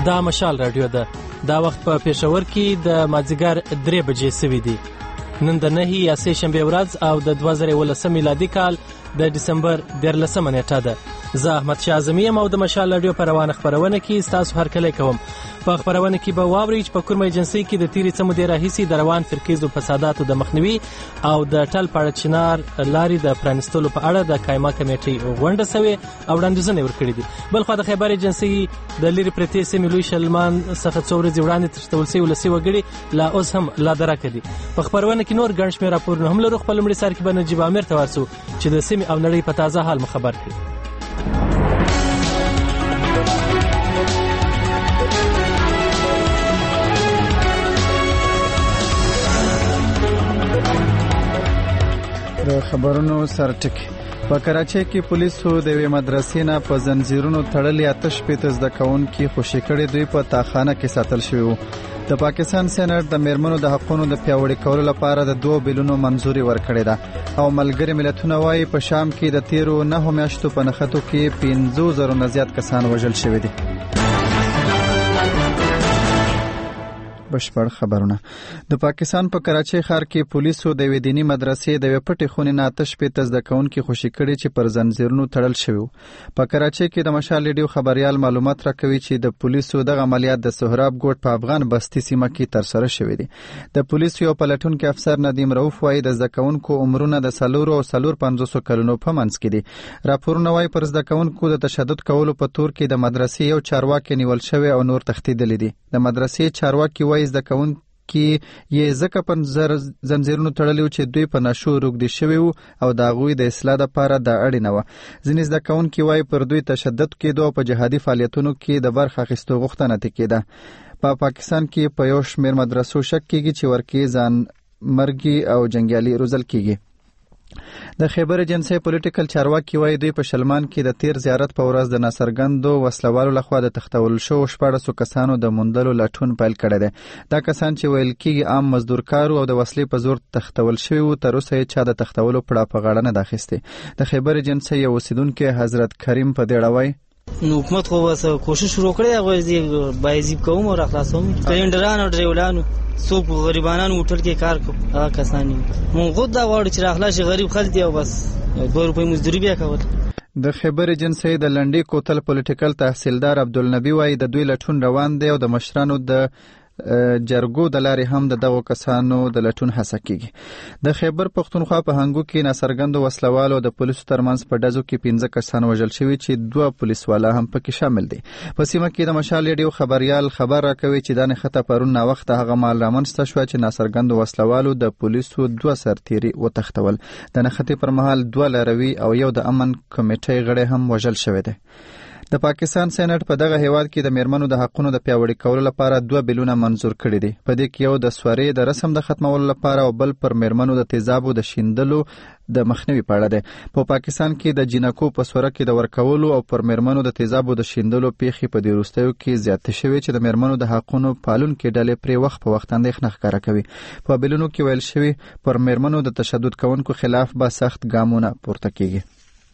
دا مشال رادیو ده. دا وخت په پېښور کې د مازدیګر 3 بجې سوي دي. نن د 9 یا 3 شنبه ورځ او د 2019 میلادي کال د ډسمبر 13 نیټه ده. زه احمد شاه اعظمي یم او د مشال رادیو په روانه خبرونه کې ستاسو هرکلی کوم. په خبرونه کې به واورئ چې په کوم ایجنسۍ کې د تیرې څه مودې راهیسې د روان فرقیزو فساداتو د مخنیوي او د ټل پاړه چنار لارې د پرانستلو په اړه د قایمه کمیټې غونډه سوې او وړاندیزونه ورکړي دي. بلخوا د خیبر ایجنسۍ د لرې پرتې سیمې لوی شلمان څخه څو ورځې وړاندې تشتول شوي ولسي وګړي لا اوس هم لا درکه دي. په خبرونه کې نور ګڼ شمېر راپورونه هم لرو. خپل لومړي سر کې به نجیب امیر ته ورسو چې د سیمې او نړۍ په تازه حال مو خبر کړي. خبرونو سرټکی. په کراچۍ کې پولیسو د یوې مدرسې نه په زنجیرونو تړلې 8 زده کوونکي خوشي کړي. دوی په تاخانه کې ساتل شوي وو. د پاکستان سېنات د میرمنو د حقوقو د پیاوړي کولو لپاره د 2 بیلونو منځوري ورکړې ده او ملګري ملتونه وايي په شام کې د تیرو 9 میاشتو په نښتو کې 50,000 نه زیات کسان وژل شوي دي. بشپړ خبرونه. د پاکستان په کراچۍ ښار کې پولیسو د یوې دیني مدرسې د یوې پټې خونې نه 8 زده کوونکي خوشي کړي چې پر زنځیرونو تړل شوي وو. په کراچۍ کې د مشال ریډیو خبريال معلومات راکوي چې د پولیسو دغه عملیات د سهراب ګوټ په افغان بستي سیمه کې ترسره شوي دي. د پولیسو یو پلټونکو افسر ندیم رؤف وايي د زده کوونکو عمرونه د 4 او 450 کلونو په منځ کې دي. راپورونه وايي پر زده کوونکو د تشدد کولو په تور کې د مدرسې یو چارواکي نیول شوی او نور تښتیدلي دي. د مدرسې چارواکي وايي زده کوونکي یې ځکه په زنځیرونو تړلي چې دوی په نشو روږدي شوي وو او د هغوی د اصلاح لپاره دا اړینه وه. ځینې زده کوونکي وايي پر دوی تشدد کېدو او په جهادي فعالیتونو کې د برخه اخیستو غوښتنه کېده. په پاکستان کې په یو شمېر مدرسو شک کېږي چې ورکې ځان مرګي او جنګیالي روزل کېږي. د خیبر ایجنسۍ پولیټیکل چارواکي وايي دوی په شلمان کې د تیر زیارت په ورځ د ناڅرګندو وسلوالو لخوا د تښتول شوو 14 کسانو د موندلو لټون پیل کړی دی. دا کسان چې ویل کېږي عام مزدورکارو او د وسلې په زور تښتول شوي وو، تر اوسه یې چا د تښتولو پړه په غاړه نه ده اخیستې. د خیبر ایجنسۍ یو اوسیدونکی حضرت کریم په دې اړه وایي نو حکومت خو واسه کوشش شروع کړی هغه بایزیب کوم او راخلاصوم کلندران او ډریولانو څوک غریبانو هوټل کې کار کوي هغه کسان مونږ خود دا وړ چې راخلاص غریب خلک دی او بس 2 روپۍ مزدوري بیا کول. د خیبر ایجنسۍ د لنډۍ کوتل پولیټیکل تحصیلدار عبدالنبی وايي د دوی لټون روان دی او د مشرانو د جرګو د لارې هم د دغو کسانو د لټون هڅه کیږي. د خیبر پښتونخوا په هنګو کې ناڅرګندو وسلوالو د پولیسو ترمنځ په ډزو کې 15 کسان وژل شوي چې 2 پولیسوالا هم پکې شامل دي. په سیمه کې د مشال ریډیو خبريال خبر راکوي چې د نښته پرون وخت هغه مال رامنځته شو چې ناڅرګندو وسلوالو د پولیسو 2 سرتیري وتښتول. د نښتې پر مهال 2 لاروي او یو د امن کمیټې غړي هم وژل شوي دي. د پاکستان سېنات په دغه هیواد کې د میرمنو د حقوقو د پیاوړي کولو لپاره 2 بیلونه منظور کړي دي. په دې کې یو د سورې د رسم د ختمولو لپاره او بل پر میرمنو د تیزابو د شیندلو د مخنیوي په اړه دی. په پاکستان کې د جنکو په سوره کې د ورکولو او پر میرمنو د تیزابو د شیندلو پیښې په دې وروستیو کې زیاتې شوې چې د میرمنو د حقوقو پالونکو ډلې پرې وخت په وخت اندېښنه ښکاره کوي. په بیلونو کې ویل شوی پر میرمنو د تشدد کوونکو خلاف به سخت ګامونه پورته کیږي.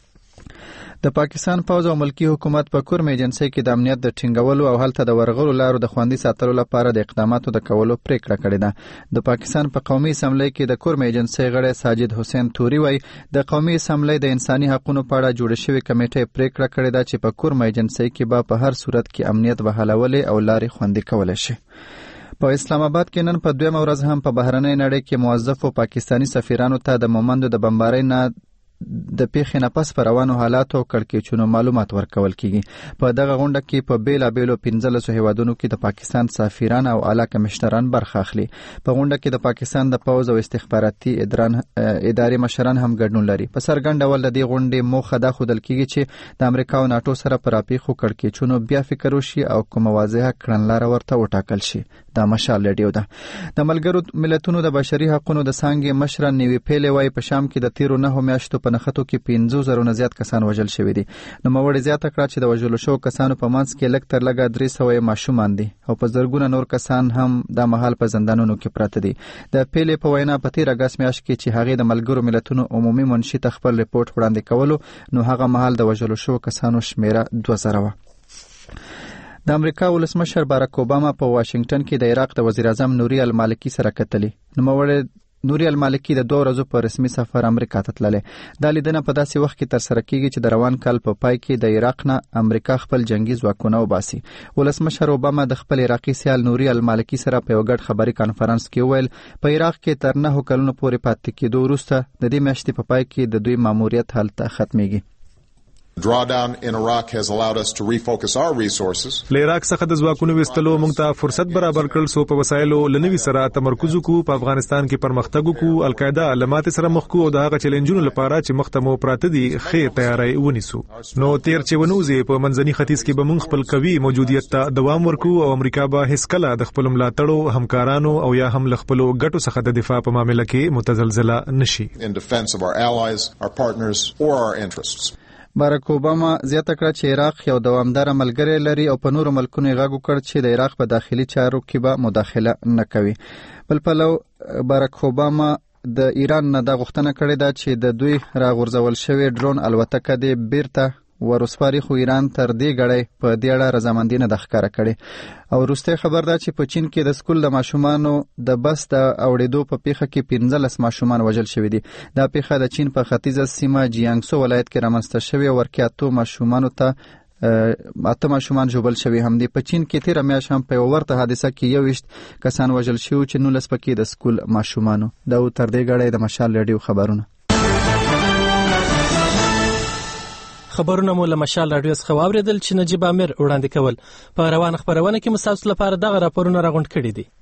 د پاکستان پوځ او ملکی حکومت په کورم ایجنسۍ کې د امنیت د ټینګولو او هلته د ورغلو لارو د خوندي ساتلو لپاره د اقداماتو د کولو پریکړه کړې ده. د پاکستان په قومي اسمبلی کې د کورم ایجنسۍ غړی ساجد حسین توري وایي د قومي اسمبلی د انساني حقوقو په اړه جوړه شوې کمیټه پریکړه کړې ده چې په کورم ایجنسۍ کې به په هر صورت کې امنیت بحالولې او لارې خوندي کولای شي. په اسلام آباد کې نن په 2 ورځ هم په بهرنۍ نړۍ کې موظفو پاکستانی سفیرانو ته د مومندو د بمبارۍ نه د پیښې نه پس پر روانو حالاتو او کړکېچونو معلومات ورکول کیږي. په دغه غونډه کې په بیلابیلو 15 هیوادونو کې د پاکستان سفیران او اعلی کمشنران برخه اخلي. په غونډه کې د پاکستان د پوځ او استخباراتي ادارې مشران هم ګډون لري. په څرګنده ډول د دې غونډې موخه دا ښودل کیږي چې د امریکا او ناتو سره پر راپیښو کړکېچونو بیا فکر وشي او کومه واضحه کړنلاره ورته وټاکل شي. دا مشال ریډیو ده. د ملګرو ملتونو د بشري حقوقو د څانګې مشر نیوي پیلې وايي په شام کې د تیرو 9 میاشتو په نښتو کې 50,000 نه زیات کسان وژل شوي دي. نو موري زیاته کړه چې د وژلو شو کسانو په منځ کې لږ تر لږه 300 ماشومان دي او په زرګونه نور کسان هم د مهال په زندانونو کې پراته دي. د پیلې په وینا په تیر اگست میاشت کې چې هغه د ملګرو ملتونو عمومي منشي ته خپل ریپورت وړاندې کولو نو هغه مهال د وژلو شو کسانو شمیره 2000 و. د امریکا ولسمشر باراک اوباما په واشنگټن کې د عراق د وزیر اعظم نوري المالکی سره کتلی. نوموړی نوري المالکی د 2 ورځو په رسمي سفر امریکا ته تللی. دا لیدنه په داسې وخت کې ترسره کیږي چې د روان کال په پای کې د عراق نه امریکا خپل جنگي ځواکونه وباسي. ولسمشر اوباما د خپل عراقي سیال نوري المالکی سره په یو ګډ خبري کانفرنس کې ویل په عراق کې تر 9 کلونو پورې پاتې کېدو وروسته د دې میاشتې په پای کې د دوی ماموریت هلته ختميږي. Drawdown in Iraq has allowed us to refocus our resources. عراق څخه د ځواکونو وستلو موږ ته فرصت برابر کړل سو په وسایلو لنوي سره تمرکز وکړو په افغانستان کې پرمختګ وکړو القاعده علامات سره مخ کو او د هغه چیلنجونو لپاره چې مختمو پراته دي خې تیاری ونیسو. نو تیر چې ونوزي په منځني ختیځ کې به موږ خپل قوي موجودیت ته دوام ورکو او امریکا به هیڅ کله د خپل ملاتړو همکارانو او یا هم خپل ګټو څخه د دفاع په معاملې کې متزلزله نشي. In defense of our allies, our partners or our interests. باراک اوباما زیاته کړه چې عراق یو دوامدار ملګری لري او په نورو ملکونو غږ وکړ چې د عراق په داخلي چارو کې به مداخله نه کوي. بل پلو باراک اوباما د ایران نه د غوښتنه کړې ده چې د دوی راغورځول شوی ډرون الوتکه د بیرته ورسپاري خو ایران تر دې غړې په دې اړه رضامندي نه د ښکارا کړي. او وروسته خبر ده چې په چین کې د سکول د ماشومانو د بس د اوړېدو په پیښه کې 15 ماشومان وژل شوی دي. دا پیښه د چین په ختیځه سیمه جیانګسو ولایت کې رامنځته شوې ورکه 8 ماشومانو ته 8 ماشومان ژوبل شوی هم دي. په چین کې تیر میاشت هم په ورته حادثه کې 21 کسان وژل شوی چې 19 پکې د سکول ماشومانو. دا تر دې غړې د مشال رادیو خبرونه. خبرونه مو له مشال رادیو څخه واوریدل چې نجیب امیر وړاندې کول. په روان خبرونه کې مساوس لپاره دغه راپورونه راغونډ کړي دي.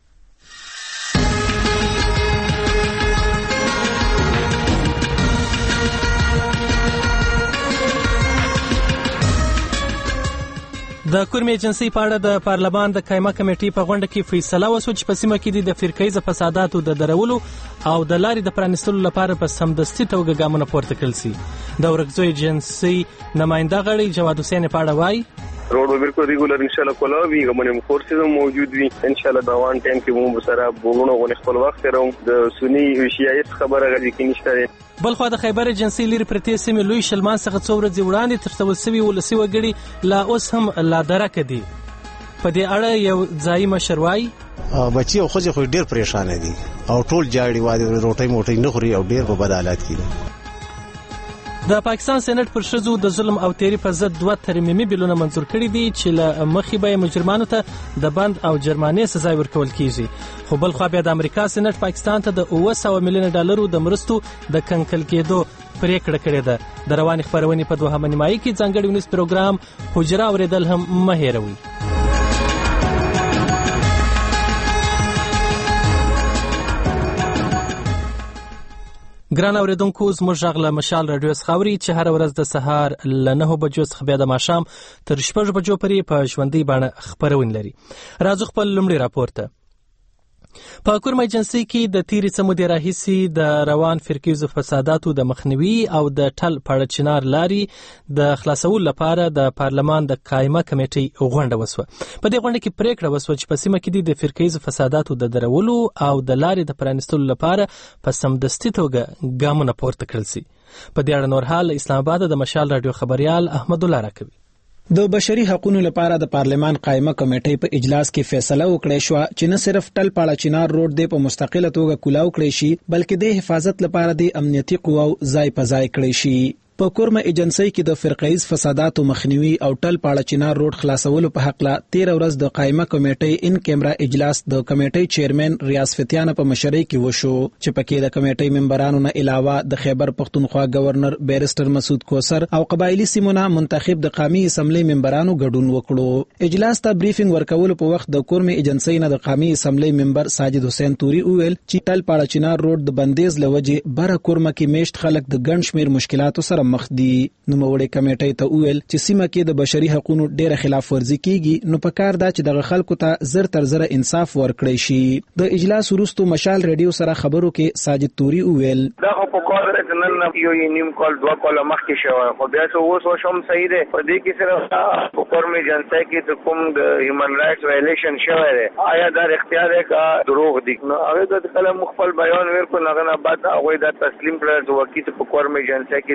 د کورمې ایجنسي په اړه د پارلمان د قایمه کمیټې په غونډه کې فیصله وشوه چې په سیمه کې د فرقیزه فساداتو د درولو او د لارې د پرانیستلو لپاره په سمدستي توګه ګامونه پورته کړل شي. د ورکزو ایجنسي نماینده غړي جواد حسین په اړه وایي روډ به بالکل ریګولر ان شاء الله کولا وی غمنه فورسز موجود وي ان شاء الله دا وان ټایم کې مو سره بورونو غو خپل وخت راو د سنی وشیایت خبره غږی کې نشته. بلخو د خیبر ایجنسي لري پرتې سیمه لوی شلمان څخه څو ورځې وړاندې تر څو ولسی وګړي لا اوس هم لا درک دي. په دې اړه یو ځای مشروعي بچي او خځې خو ډیر پریشان دي او ټول جاړي واده روټي موټي نه خوري او ډیر په بد حالات کې. د پاکستان سېنات پر شذو د ظلم او تیری په ضد 2 ترمیمي بیلونه منظور کړي دي چې له مخې به مجرمانو ته د بند او جرمانې سزا ورکول کیږي. خو بل خو بیا د امریکا سېنات پاکستان ته د 900 میلیون ډالرو د مرستو د کنکل کېدو پریکړه کړې ده. د روان خبرونې په 2 نیمایي کې ځانګړي ونیس پروګرام حجره اوریدل هم مه هېروئ. ګران اوریدونکو زموږ غږ له مشال رادیو څخه اوري چې هر ورځ د سهار له 9 بجو څخه بیا د ماښام تر 6 بجو پورې په ژوندۍ بڼه خبرونه لري. راځو خپل لومړی راپور ته. په کورمې ایجنسي کې د تیری سمودي راهیسي د روان فرقیزو فساداتو د مخنیوي او د ټل پړ چنار لاري د خلاصولو لپاره د پارلمان د قایمه کمیټې غونډه وسوه. په دې غونډه کې پریکړه وسوه چې په سیمه کې د فرقیزو فساداتو د درولو او د لاري د پرانیستلو لپاره په سمدستي توګه ګامونه پورته کړل شي. په دې اړه نور حال اسلام آباد د مشال رادیو خبريال احمد الله راکوي. د بشري حقوقو لپاره د پارلمان قایمه کمیټې په اجلاس کې فیصله وکړه شو چې نه صرف ټل پاړه چنار روډ د په مستقله توګه کولاو کړی شي بلکې د حفاظت لپاره د امنیتي قواو ځای په ځای کړی شي. په کورمه ایجنسي کې د فرقیز فساداتو مخنیوي او ټل پاړه چنار روډ خلاصولو په حق لا 13 ورځ د قایمه کمیټې ان کیمرا اجلاس د کمیټې چیرمن ریاض فتیان په مشرۍ کې وشو چې پکې د کمیټې ممبرانو نه علاوه د خیبر پختونخوا گورنر بیرستر مسعود کوثر او قبایلی سیمونه منتخب د قومي اسمبلی ممبرانو ګډون وکړو. اجلاس ته بریفینګ ورکول په وخت د کورمه ایجنسي نه د قومي اسمبلی ممبر ساجد حسین توري وویل چې ټل پاړه چنار روډ د بندیز لوجه بره کورمه کې میشت خلک د ګڼ شمیر مشکلاتو سره مخ دي. نو موړې کمیټې ته وویل چې سیمه کې د بشري حقوقو ډېر خلاف ورزي کیږي نو پکار دا چې دغه خلکو ته زر تر زر انصاف ورکړي شي. د اجلاس وروسته مشال رادیو سره خبرو کې ساجد توري وویل دا په کار راځنن نه یو نیم کال 2 کال مخکې شو خو بیا څه اوس وشم صحیح ده په دې کې سره په کورمې ایجنسي کې کوم د هیومن رائټس وایلیشن شوی دی آیا دا اختیار دی کا دروغ دي نو هغه د کلم مخفل بیان ورکو نه نه بعد هغه دا تسلیم کړل چې وکیل په کورمې ایجنسي کې کوم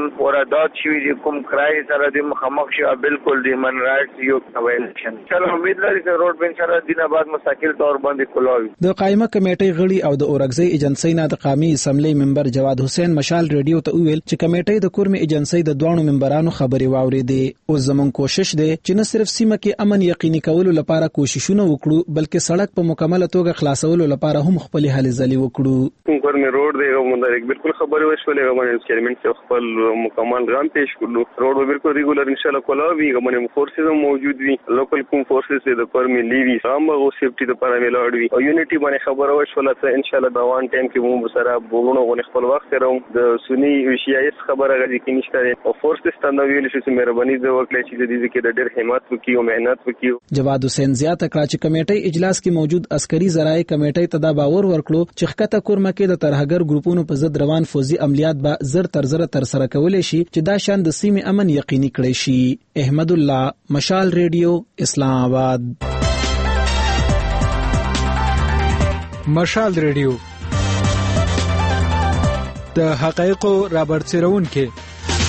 ورادات شوي دي کوم کرای سره د مخامخ شو بالکل د هیومن رائټس یو وایلیشن چلو امید لري چې روډ بین سره دینه بعد مستقل تور باندې کولاوي. د قائمه کمیټې غړي او د اورګزی ایجنسی نه د قومي اسمبلی ممبر جواد حسین مشال ریډیو ته ویل چې کمیټې د کورمي ایجنسی د دوه ممبرانو خبري واوریدې او زمون کوشش دی چې نه صرف سیمه کې امن یقیني کولو لپاره کوششونه وکړو بلکې سړک په مکمل توګه خلاصولو لپاره هم خپل هلې ځلې وکړو. کورمي روډ دی او موږ بالکل خبري وشولې غوښمن چیرمن څخه خپل مکمل غام پیش کړو. روډ بالکل ریګولر ان شاء الله کولاوي غوښمن فورسز موجود وي لوکل کوم فورسز د کورمي لیوي هم او سیفټي لپاره ملاوي او یونټي باندې خبره وشوله چې ان شاء الله دا وان ټایم کې موږ سره بولونو غو خپل وخت راو د سنی وشیایس خبره غږی کې نشته او فورسز ته نو ویل چې مهرباني د وکړي چې د دې کې د ډېر همت وکي او مهنت وکي. جواد حسین زیاته کړه چې کمیټې اجلاس کې موجود عسکري ذرایع کمیټې ته دا باور ورکړو چې خکته کورمه کې د ترهګر ګروپونو په ضد روان فوزي عملیات به زر تر سره کولای شي چې دا شان د سیمې امن یقیني کړي شي. احمد الله مشال ریډیو اسلام آباد. مشال ریډیو د حقایقو رابرسېرون کې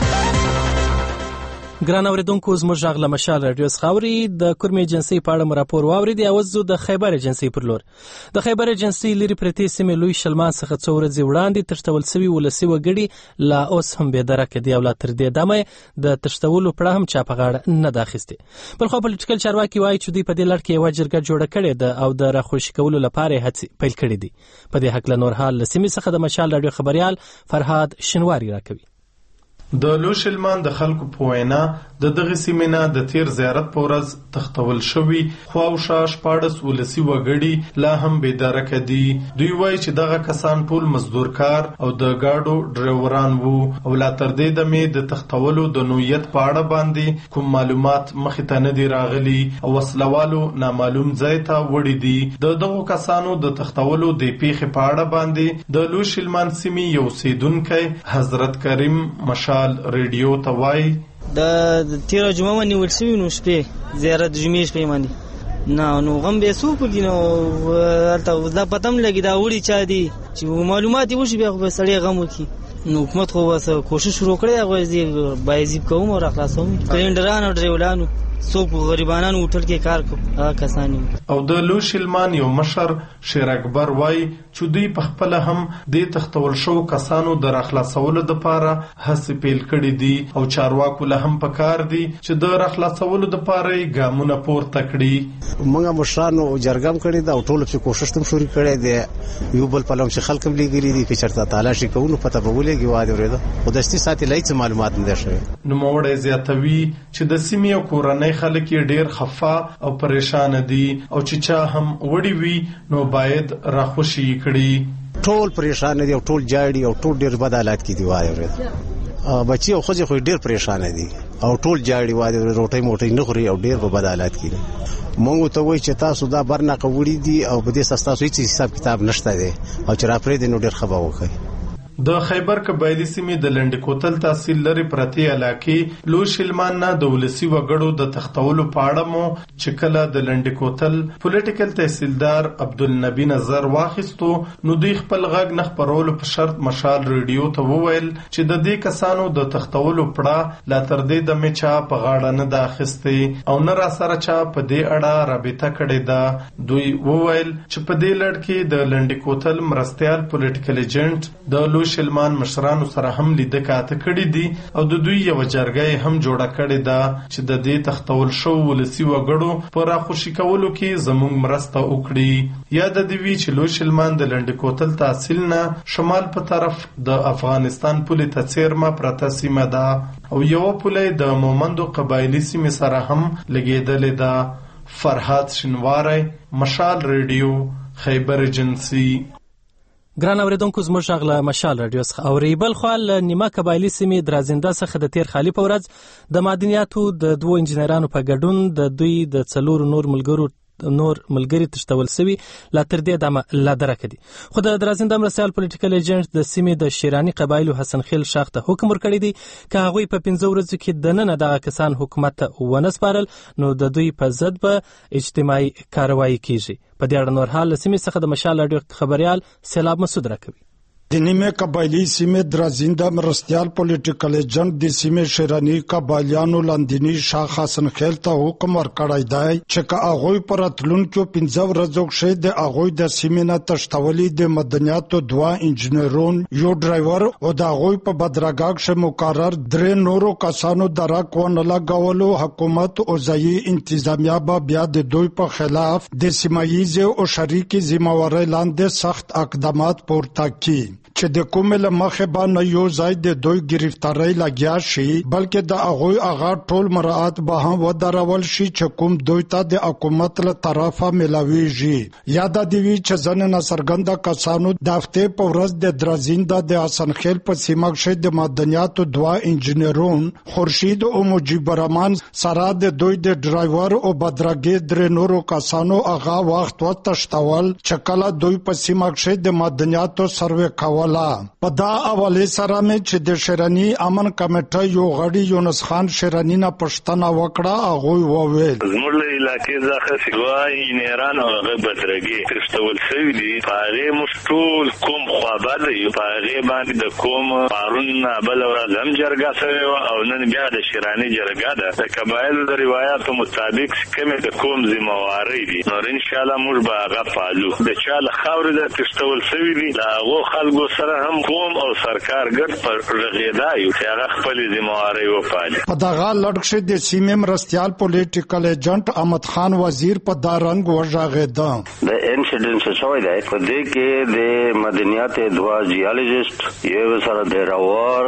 ګران اوریدونکو زموږ غږ له مشال رادیو څخه اوري. د کورمي ایجنسی په اړه راپور واوریدي او زه د خیبر ایجنسی پر لور. د خیبر ایجنسی لري پرتې سیمې لوی شلمان څخه څو ورځې وړاندې تشتول سوي ولسی وګړي لا اوس هم به درکه دی او لا تر دې دمه د تشتولو پړه هم چا په غاړه نه داخسته. بل خو پولیټیکل چارواکي وایي چې دوی په دې لړ کې یو جرګه جوړه کړې ده او د راخوشي کولو لپاره هڅې پیل کړې دي. په دې حق له نور حال سیمې څخه د مشال رادیو خبريال فرهاد شنواری راکوي. د لوشلمان د خلکو په وینا د دغه سیمې نه د تیر زیارت په ورځ تختول شوی خواوشا شپاړس ولسی وګړي لا هم بیداره کدي. دوی وایي چې دغه کسان ټول مزدور کار او د گاډو ډرایوران وو او لا تر دې دمه د تختولو د نوعیت په اړه باندې کوم معلومات مخې ته نه دی راغلي او وسلوالو نامعلوم ځای ته وړي دي. د دغه کسانو د تختولو د پیښې په اړه باندې د لوشلمان سیمې یو سیدونکو حضرت کریم مشال ریډیو ته وایي د تیر جمعه باندې ورسوي نو شپې زیارت جمعې شپې باندې نه نو غم به سو پګی نو البته دا پتم لګی دا وړي چا دي چې معلومات وشي بیا خو سړی غم وکي. نو حکومت خو واسه کوشش شروع کړی هغه زی بایزیب کوم او اخلاصوم کلندران او ډریولانو څوک غریبانو هوټل کې کار کوي کسانی. او د لوشلمان یو مشر شیر اکبر وای چې دوی په خپل هم د تختول شو کسانو د اخلاصولو لپاره هڅې پیل کړې دي او چارواکو له هم پکار دي چې د اخلاصولو لپاره ګامونه پورته کړي. موږ مشرانو جرګم کړی دا ټول په کوشش تم شروع کړی دی یو بل په لوم چې خلک لګري دي چې چرته تلاشي کوو پته بولېږي واده ورېده او د ستې ساتي لایڅ معلومات نه شوي. نو موړې زیاتوي چې د سیمې او کورنۍ خلک ډېر خفا او پریشان دي او چې چا هم وړي وي نو باید راخوشي کړي. ټول پریشان دي او ټول جاړي او ټول ډېر بد حالات کې دی وایي بچي او خځې خو ډېر پریشان دي او ټول جاړي وایي روټي موټي نه خوري او ډېر په بد حالات کې دي. مونږ ته وایي چې تاسو دا برنه قوړي دي او په دې تاسو هیڅ حساب کتاب نشته دي او چې راپرې دي نو ډېر خبر وکړي. د خیبر قبایلی سیمې د لنډ کوتل تحصیل لري پرتی علاقې لوشلمان نه د ولسی وګړو د تختولو پاړه مو چې کله د لنډ کوتل پولیټیکل تحصیلدار عبدالنبی نظر واخیستو نو دوی خپل غږ نه خبرولو په شرط مشال ریډیو ته وویل چې د دې کسانو د تختولو پړه لا تر دې د میچا په غاړه نه داخستي او نه را سره چا په دې اړه رابطه کړې ده. دوی وویل چې په دې لړ کې د لنډ کوتل مرستيال پولیټیکل ایجنټ د لوشلمان مشرانو سره هم لیدل کاته کړی دي او د دوی یو جرګه هم جوړه کړې ده چې د دې تختول شو ولسی وګړو پر راخوشي کولو کې زموږ مرسته وکړي. یاد دی وی چې لوشلمان د لنډ کوتل تحصیل نه شمال په طرف د افغانستان پولې ته څیرمه پرته سیمه ده او یو پولې د مومندو قبایلی سیمه سره هم لګیدلې ده. فرهاد شنواری مشال ریډیو خیبر ایجنسی. ګران اوریدونکو زموږ غږ له مشال رادیو څخه اوري. بل خو له نیمه قبایلی سیمې درازنده څخه د تیر خالی په ورځ د معدنیاتو د دوه انجنیرانو په ګډون د دوی د څلور نور ملګری تشتول سوي لا تر دې دمه لا درکه دي. خو د درازنده مرستيال پولیټیکل ایجنټ د سیمې د شیرانی قبایلو حسن خیل شاخ ته حکم ورکړی دی چې هغه په 15 ورځو کې د نن دغه کسان حکومت ته ونسپارل نو د دوی په ضد به اجتماعي کاروایی کیږي. په دې اړه نور حال سیمې څخه د مشال رادیو خبريال سیلاب مسعود راکوي. د نیمه قبایلی سیمې درازینده مرستیال پولیټیکل ایجنټ د سیمې شیرانی قبایلیانو لاندینی شاه حسن خیل ته حکم ورکړی دی چې که هغوی پر راتلونکو 15 ورځو کې د هغوی د سیمې نه تښتولي د مدنیاتو 2 انجنیرون یو ډرایور او د هغوی په بدرګه کې مقرر 3 نورو کسانو درک ونه لګولو حکومت او ځایي انتظامیه به بیا د دوی په خلاف د سیمایي او شریکي ذمہواری لاندې سخت اقدامات پورته کړي چې د کومه لمخه باندې یو ځای د دوی گرفتاری لګیا شي بلکې د هغه ټول مراعات به هم ودرول شي چې کوم دوی ته د حکومت له طرفه ملاويږي یاد دی چې ځنه سرګند کسانو د هفته په ورځ د درازینده د حسن خیل په سیمه کې د مدنیاتو 2 انجنیرون خورشید او مجيب الرحمن سره د دوی د ډرایور او بدرګي 3 نورو کسانو هغه وخت وتښتول چې کله دوی په سیمه کې د مدنیاتو سروې کول په دا حواله سره مې چې د شیرانی امن کمیټه یو غړي یونس خان شیرانی نه پښتنه وکړه هغه وویل زموږ له علاقې ځخه سیوای انجنیران او غبرګي ترستول شوی دي هغه مشټول کوم خوابه دی هغه باندې د کوم پارون بل ورځم جرګه سره او نن بیا د شیرانی جرګه ده د قبایل د روایتو مطابق کومه د کوم ذمہواری دي نو ان شاء الله موږ به هغه پالو د چاله خاور د ترستول شوی دي دا هغه خلکو سره هم قوم او سرکار ګډ پر رغیدایو چې هغه خپل ذمہواری وپالي په دغه لړ د سیمې مرستیال پولیټیکل ایجنټ احمد خان وزیر په دا رنګ وژغېده د انسیډنټ شوی دی په دې کې د مدنیات 2 جیولوژیست یو سره د راور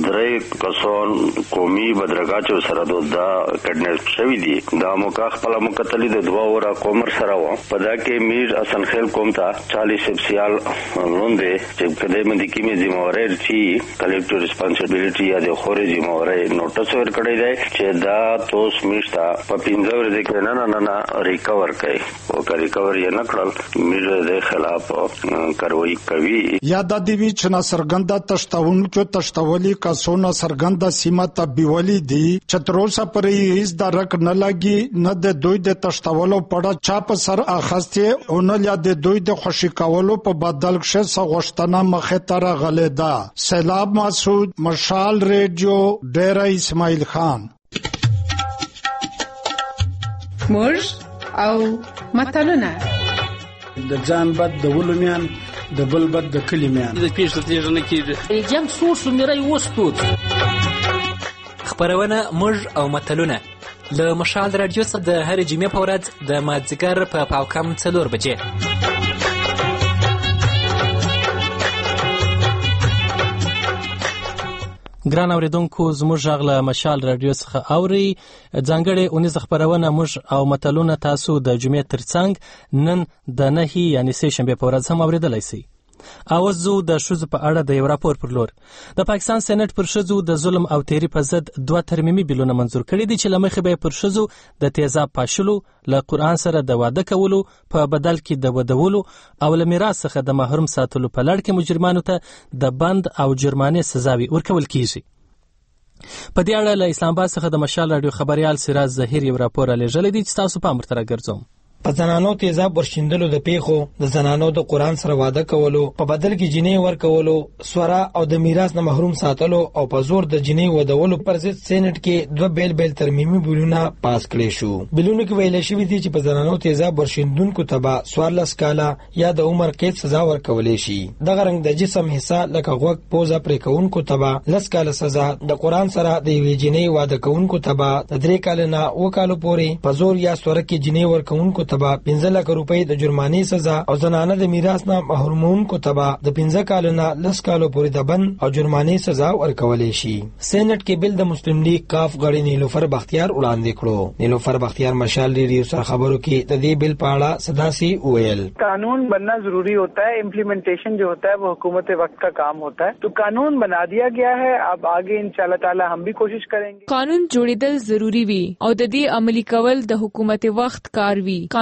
3 کسان قومي بدرګاچو سره د کډنټ شوی دي دا موقع خپل مکتلی د 2 ورا کومر سره و په دا کې میر حسن خیل کوم ته 40 سپسیال لوندې چې کله مې د کیمې ذمہواری چی کلیکټیو ریسپانسیبিলিټي یا د خوري ذمہواری نوټس ورکړی دی چې دا توس میشتا په 15 ورځې کې نه ریکور کړي او ریکور یې نه کړل مې د خلاف کاروایی کوي یاد دی چې نصرګندا تشتاونکو تشتولي کسونه سرګندا سیمه ته بیولي دي چې تر اوسه پرې هیڅ درک نه لګي نه د دوی د تشتولو پړه چاپ سر اخسته او نه یا د دوی د خوشی کولو په بدل کې سغوشتنه مخه تر غلیدا سیلاب مسعود مشال ریډیو ډیره اسماعیل خان مرج او متلونه د ځان بد د ولومیان د بل بد د کلمیان د پیښو تیژنه کیږي جام سور سمری وسپوت خبرونه مرج او متلونه له مشال رادیو څخه د هر جمعې په ورځ د مازدیګر په پاوکم 4 بجې ګران اوریدونکو زموږ غږ له مشال رادیو څخه اوري ځانګړې اونیز خبرونه موږ او متلونه تاسو د جمعې ترڅنګ نن د نهي یعنی سه شنبه په ورځ هم اوریدلای شئ اوس زو د شوز په اړه د یو راپور پر لور د پاکستان سېنات پر شوزو د ظلم او تیری په ضد 2 ترمیمي بیلونه منزور کړي دي چې لمخې به پر شوزو د تیزاب پاشلو له قران سره د واده کولو په بدل کې د ودولو او له میراث څخه د محروم ساتلو په لړ کې مجرمانو ته د بند او جرمانه سزاوي ورکول کیږي په دې اړه له اسلام آباد څخه د مشال رادیو خبريال سراج ظهیر یو راپور لېږلی دی چې تاسو په امر تر ګرځوم په زنانو تیزاب ورشندلو د پیخو د زنانو د قران سره واده کولو په بدل کې جنې ورکولو سورا او د میراث نه محروم ساتلو او په زور د جنې ودولو پر ضد سېنات کې 2 بیل بیل ترمیمي بیلونه پاس کړي شو بیلونه کې ویل شوی دي چې په زنانو تیزاب ورشندونکو تبع 14 کاله یا د عمر قید سزا ورکولې شي دغه رنګ د جسم حصہ لکه غوږ پوزه پرې کوونکو تبع 10 کاله سزا د قران سره د جنې واده کوونکو تبع 3 کال نه 2 کال پورې په زور یا سورا کې جنې ورکوونکو تبع 15 لک روپۍ د جرمانې سزا او زنانه د میراث نه محرومونکو تبع د 15 کال نه 10 کال پورې د بند او جرمانې سزا ورکولې شي سېنات کې بل د مسلم لیگ کاف غړي نیلوفر بختیار وړاندې کړو نیلوفر بختیار مشال ریډیو سره خبرو کې د دې بل په اړه صداسي ویل قانون बनना जरूरी होता है इम्प्लीमेंटेशन जो होता है वो हुकूमत वक्त का काम होता है तो कानून बना दिया गया है अब आगे इंशाल्लाह ताला हम भी कोशिश करेंगे قانون جوړیدل ضروری وي او د دې عملی کول د حکومت وخت کار وي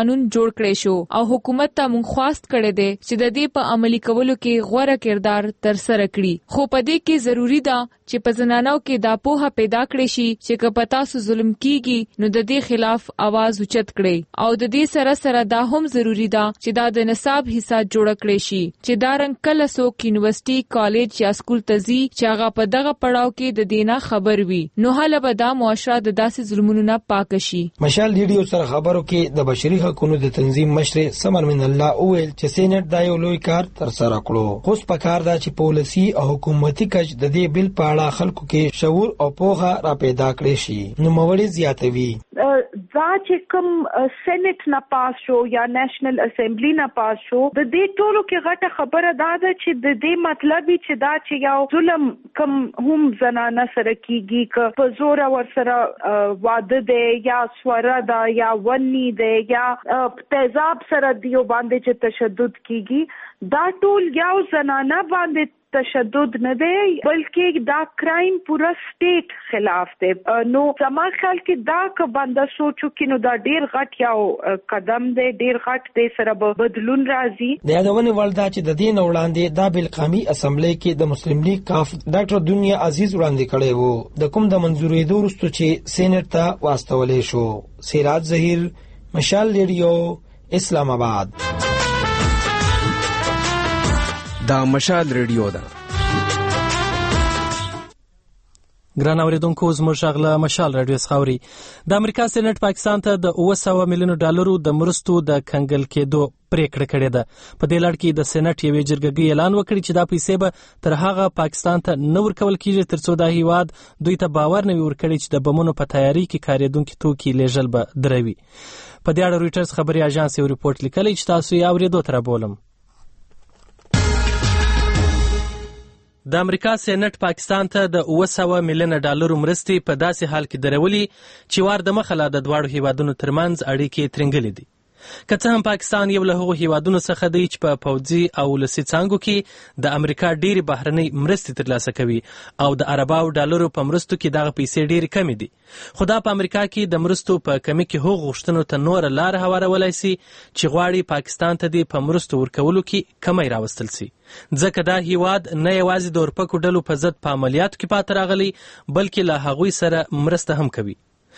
قانون جوړ کړی شو او حکومت ته مونږ خواست کړی دی چې د دې په عملي کولو کې غوره کردار ترسره کړي. خو په دې کې ضروری ده چې په زنانو کې دا پوهه پیدا کړي شي چې که پتا سو ظلم کیږي نو د دې خلاف आवाज اوچت کړي او د دې سره سره دا هم ضروری ده چې دا د نصاب حصہ جوړ کړي شي چې دا رنګ کله څوک یونیورسيټي کالج یا سکول ته ځي چې هغه په دغه پړاو کې د دینه خبر وي نو هله به دا معاشره د داسې ظلمونو نه پاک شي. مشال ریډیو سره خبرو کې د بشري حقوقو د تنظیم مشر سمر من الله اویل چې سېنات دا یو لوی کار تر سره کړو. خو په کار دا چې پالیسي او حکومتي کچ د دې بل په اړه خلکو کې شعور او پوهه را پیدا کړي شي. نو موړي زیاتوي دا چې کوم سېنات نه پاس شو یا نېشنل اسمبلی نه پاس شو د دې ټولو کې غټه خبره ده چې د دې مطلب چې دا چې یو ظلم کم هم زنانه سره کیږي که په زور ور سره واده ده یا سوره ده یا ونی ده یا تیزاب سره دیو باندې چې تشدد کیږي دا ټول یو زنانه باندې تشدد نه دی بلکې دا کرایم پورا سټیټ خلاف دی. نو زما خیال کې دا که بنده سوچو کې نو دا ډیر غټ یو قدم دی ډیر غټ دی سره بدلون راځي. د یادونې وړ دا چې د دې نه وړاندې دا بل قومي اسمبلی کې د مسلم لیگ کاف ډاکټر دنیا عزیز وړاندې کړی وو د کوم د منځورېدو وروسته چې سېنات ته واستولې شو. سراج ظهیر مشال ریډیو اسلام آباد. دا مشال ریډیو ده. ګران اوریدونکو زموږ شغله مشال رادیو څخه د امریکا سېنات پاکستان ته د 900 میلیون ډالرو د مرستو د کنګل کېدو پریکړه کړې ده. په دې لړ کې د سېنات یوې جرګې اعلان وکړي چې دا پیسې به تر هغه پاکستان ته نه ورکول کیږي ترڅو دا هیواد دوی ته باور نه ورکړي چې د بمونو په تیاری کې کارېدونکي توکي لیږل به دروي. په دې اړه رويټرز خبري اژانس یو ریپورت لیکلی چې تاسو یې اورېدو تر بولم. د امریکا سېنات پاکستان ته د 900 میلیون ډالرو مرستې په داسې حال کې درولي چې وار د مخه د دواړو هیوادونو ترمنځ اړیکې ترنګلې دي. که څه هم پاکستان یو له هغو هیوادونو څخه دی چې په پوځي او ولسي څانګو کې د امریکا ډېرې بهرنۍ مرستې ترلاسه کوي او د ارباو ډالرو په مرستو کې دغه پیسې ډېرې کمې دي. خو دا په امریکا کې د مرستو په کمی کې هغو غوښتنو ته نور لار هوارولی سي چې غواړي پاکستان ته د په مرستو ورکولو کې کمی راوستل سي. ځکه دا هیواد نه یوازې د اورپکو ډلو په ضد په عملیاتو کې پاتې راغلی بلکې له هغوی سره مرسته هم کوي.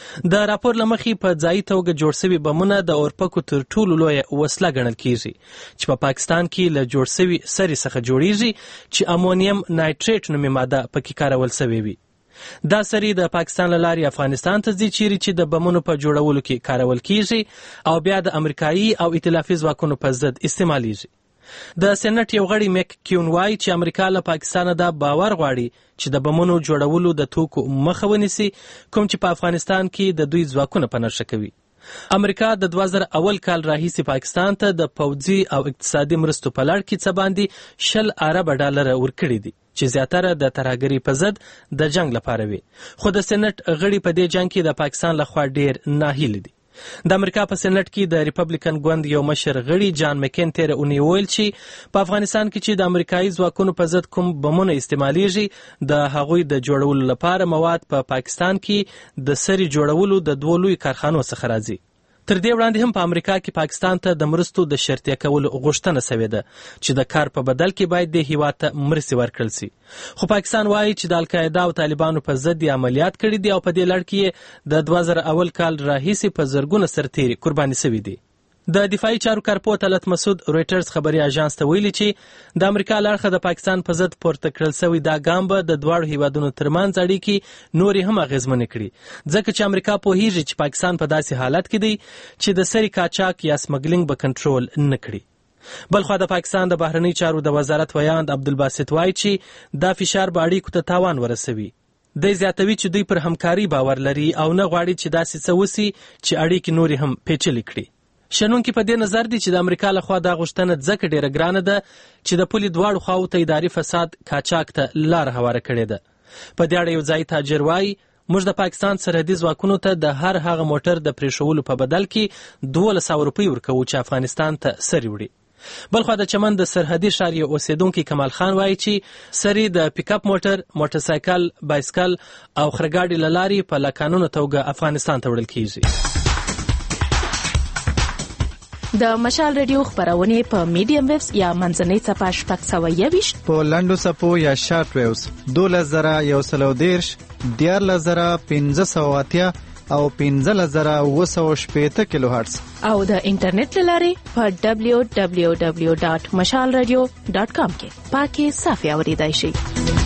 د راپور لمخې په ځایي توګه جوړ شوي بمونه د اورپکو تر ټولو لویه وسله ګڼل کیږي چې په پاکستان کې له جوړ شوي سرې څخه جوړیږي چې امونیم نایټریټ نومې ماده پکې کارول شوې وي. دا سرې د پاکستان له لارې افغانستان ته ځي چیرې چې د بمونو په جوړولو کې کارول کیږي او بیا د امریکایي او ائتلافي ځواکونو په ضد استعمالیږي. د سېنات یو غړي میک کیون وایي چې امریکا له پاکستانه دا باور غواړي چې د بمونو جوړولو د توکو مخه ونیسي کوم چې په افغانستان کې د دوی ځواکونه په نښه کوي. امریکا د 2001 کال راهیسې پاکستان ته د پوځي او اقتصادي مرستو په لړ کې څه باندې 10 ارب ډالر ورکړي دي چې زیاتره د ترهګرۍ په ضد د جنگ لپاره وي. خو د سېنات غړي په دې جنگ کې د پاکستان لخوا ډیر ناهیلي دي. د امریکا په سېنات کې د ریپبلیکن ګوند یو مشر غړي جان مکین تیر اونۍ ویل چې په افغانستان کې چې د امریکایي ځواکونو په ضد کوم بمونه استعمالیږي د هغوی د جوړولو لپاره مواد په پاکستان کې د سرې جوړولو د 2 لوی کارخانو څخه راځي. تر دې وړاندې هم په امریکا کې پاکستان ته د مرستو د شرطیه کولو غوښتنه شوې ده چې د کار په بدل کې باید د هیواد ته مرستې ورکړل سي. خو پاکستان وایي چې د القاعده او طالبانو په ضد عملیات کړي دي او په دې لړ کې د 2001 کال راهیسې په زرګونه سرتیري قرباني شوي دي. د دفاعي چارو کارپوه طلعت مسعود رويټرز خبري اژانس ته ویلي چې د امریکا لارښه د پاکستان په ضد پورته کړل شوی دا ګام به د دواړو هیوادونو ترمنځ اړیکې نورې هم اغیزمنې کړي ځکه چې امریکا پوهیږي چې پاکستان په داسې حالت کې دی چې د سرې کاچاک یا سمګلینګ به کنټرول نه کړي. بلخوا د پاکستان د بهرنی چارو د وزارت ویاند عبدالباسط وایي چې دا فشار به اړیکو ته تاوان ورسوي. د زیاتوي چې دوی پر همکاري باور لري او نه غواړي چې داسې څه وسي چې اړیکې نورې هم پیچلې کړي. شنونکي په دې نظر دي چې د امریکا لخوا دا غوښتنه ځکه ډیره ګرانه ده چې د پولې دواړو خواو ته اداري فساد کاچاک ته لار هواره کړې ده. په دې اړه یو ځایي تاجر وایي موږ د پاکستان سرحدي ځواکونو ته د هر هغه موټر د پرېښولو په بدل کې 1200 روپۍ ورکوو چې افغانستان ته سرې وړي. بلخوا د چمن د سرحدي ښار یو اوسیدونکي کمال خان وایي چې سرې د پیک اپ موټر سایکل بایسکل او خرګاډي له لارې په لاقانونه توګه افغانستان ته وړل کیږي. د مشال ریډیو خبرونه په میډیم ویوز یا منځنۍ صفحه 621 په لنډو صفو یا شارټ ویوز 12110 14580 او 15780 کیلو هرتز او د انټرنیټ لارې په www.mashalradio.com کې پاکي صافي اوریدای شي.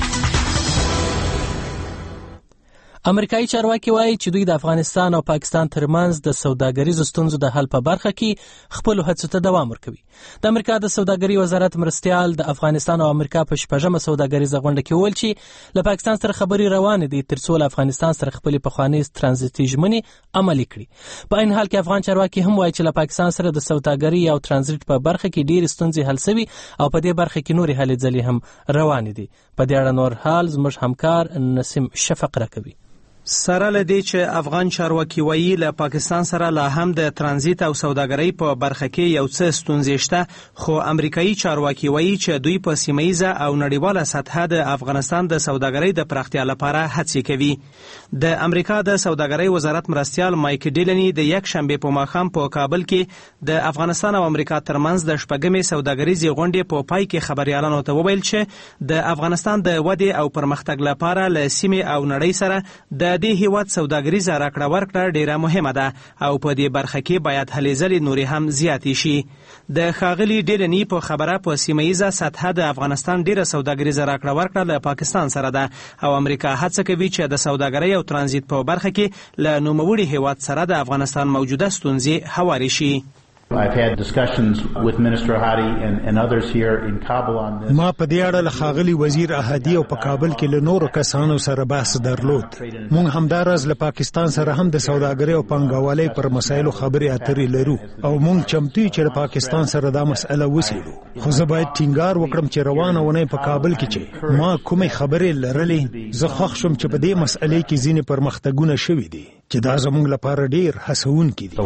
امریکایي چارواکي وایي چې دوی د افغانستان او پاکستان ترمنځ د سوداګریزو ستونزو د حل په برخه کې خپل هڅو ته دوام ورکوي. د امریکا د سوداګري وزارت مرستيال د افغانستان او امریکا په شپږمه سوداګریزه غونډه کې وویل چې له پاکستان سره خبرې روانې دي ترڅو له افغانستان سره خپل پخواني ترانزیتي ژمنې عملي کړي. په عین حال کې افغان چارواکي هم وایي چې له پاکستان سره د سوداګري او ترانزیت په برخه کې ډېر ستونزې حل شوي او په دې برخه کې نورې هلې ځلې هم روانې دي. په دې اړه نور حال زموږ همکار نسیم شفق راکوي. سره لدی چې افغان چارواکي وایي له پاکستان سره لا هم د ترانزیت او سوداګرۍ په برخه کې یو څه ستونزې شته، خو امریکایي چارواکي وایي چې دوی په سیمه‌ایزه او نړیواله سطحه د افغانستان د سوداګرۍ د پراختیا لپاره هڅې کوي. د امریکا د سوداګرۍ وزارت مرستيال مایک ډیلنی د یک شنبه په ماښام په کابل کې د افغانستان او امریکا ترمنځ د شپږمې سوداګریزې غونډې په پای کې خبريالانو ته وویل چې د افغانستان د ودې او پرمختګ لپاره له سیمې او نړۍ سره د دې هیواد سوداګریزه راکړه ورکړه ډیره مهمه ده او په دې برخه کې باید هلې ځلې نورې هم زیاتې شي. د ښاغلي ډیلنی په خبره په سیمه‌ایزه سطحه د افغانستان ډیره سوداګریزه راکړه ورکړه له پاکستان سره ده او امریکا هڅه کوي چې د سوداګرۍ او ترانزیت په برخه کې له نوموړي هیواد سره د افغانستان موجوده ستونزې هوارې شي. I've had discussions with Minister Hadi and others here in Kabul on this. ما په دې اړه له ښاغلي وزیر احادي او په کابل کې له نورو کسانو سره بحث درلود. موږ همداراز له پاکستان سره هم د سوداګرۍ او پانګوالۍ پر مسایلو خبرې اترې لرو او موږ چمتو یو چې د پاکستان سره دا مسأله وڅېړو. خو زه باید ټینګار وکړم چې روانه ونې په کابل کې چې ما کومې خبرې لرلې زه خوښ شوم چې په دې مسألې کې ځینې پرمختګونه شوي دي چې دا زموږ لپاره ډیر هڅونکي دي.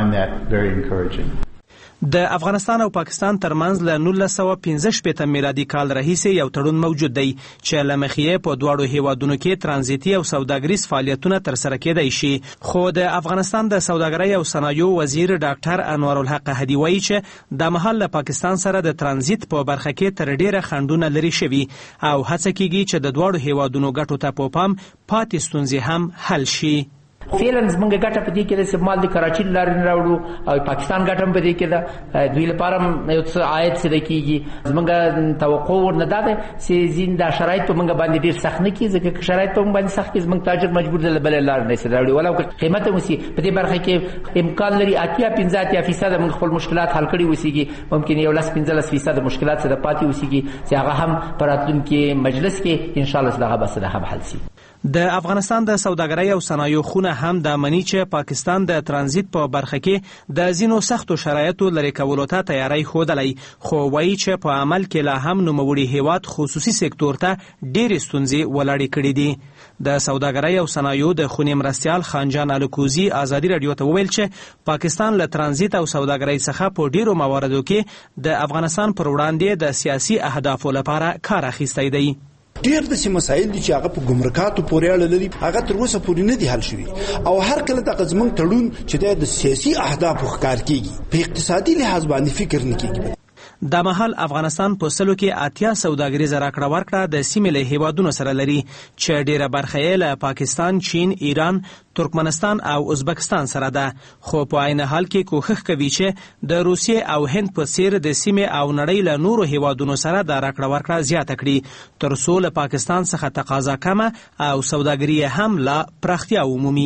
د افغانستان او پاکستان ترمنځ له 1915 میلادي کال راهیسې یو تړون موجود دی چې له مخې په دواړو هیوادونو کې ترانزیتي او سوداګریز فعالیتونه ترسره کېدای شي. خو د افغانستان د سوداګرۍ او صنایعو وزیر ډاکټر انور الحق هدي وایي چې د مهال له پاکستان سره د ترانزیت په برخه کې تر ډیره خنډونه لري شوي او هڅه کیږي چې د دواړو هیوادونو ګټو ته په پام پاتې ستونزې هم حل شي. فعلا زمونږ ګټه په دې کې د مال د کراچۍ لارې راوړو او پاکستان ګټه په دې کې ده دوی لپاره یو څه عاید سره کیږي. زمونږ توقع ورنه ده چې زین د شرایط په موږ باندې ډیر سخت نه کیږي ځکه چې شرایط په موږ باندې سخت کیږي زمونږ تاجر مجبور دی بل لار نه سره راوړي ولو قیمت هم وسی په دې برخه کې امکان لري 85% موږ خپل مشکلات حل کړي وسیږي ممکن یو 15% مشکلات سره پاتې وسیږي چې هغه هم پراتونکو مجلس کې ان شاء الله دغه بسره هم حل شي. د افغانستان د سوداګرۍ او صنایعو خونه هم د منی چې پاکستان د ترانزیت په برخه کې د ځینو سختو شرایطو لرې کولو ته تیاری ښودلی خو وایي چې په عمل کې لا هم نوموړي هیواد خصوصي سکتور ته ډېرې ستونزې ولاړې کړې دي. د سوداګرۍ او صنایعو د خونې مرستیال خانجان الکوزي ازادي رادیو ته وویل چې پاکستان له ترانزیت او سوداګرۍ څخه په ډېرو مواردو کې د افغانستان پر وړاندې د سیاسي اهدافو لپاره کار اخیستی دی. ډیر د مسایل دي چې هغه په ګمرکاتو پورې اړه لري هغه تر اوسه پورې نه دي حل شوي او هر کله د زموږ تړون چې د سیاسي اهدافو ښکار کیږي په اقتصادي لحاظ باندې فکر نه کیږي. د مهال افغانستان په سلو کې 80 سوداګریزه راکړه ورکړه د سیمې له هیوادونو سره لري چې ډیره برخه یې له پاکستان، چین، ایران، ترکمنستان او ازبکستان سره ده خو په عین حال کې کوښښ کوي چې د روسیې او هند په څیر د سیمې او نړۍ له نورو هیوادونو سره د راکړه ورکړه زیاته کړي تر څو له پاکستان څخه تقاضا کمه او سوداګري هم لا پراختیا ومومي.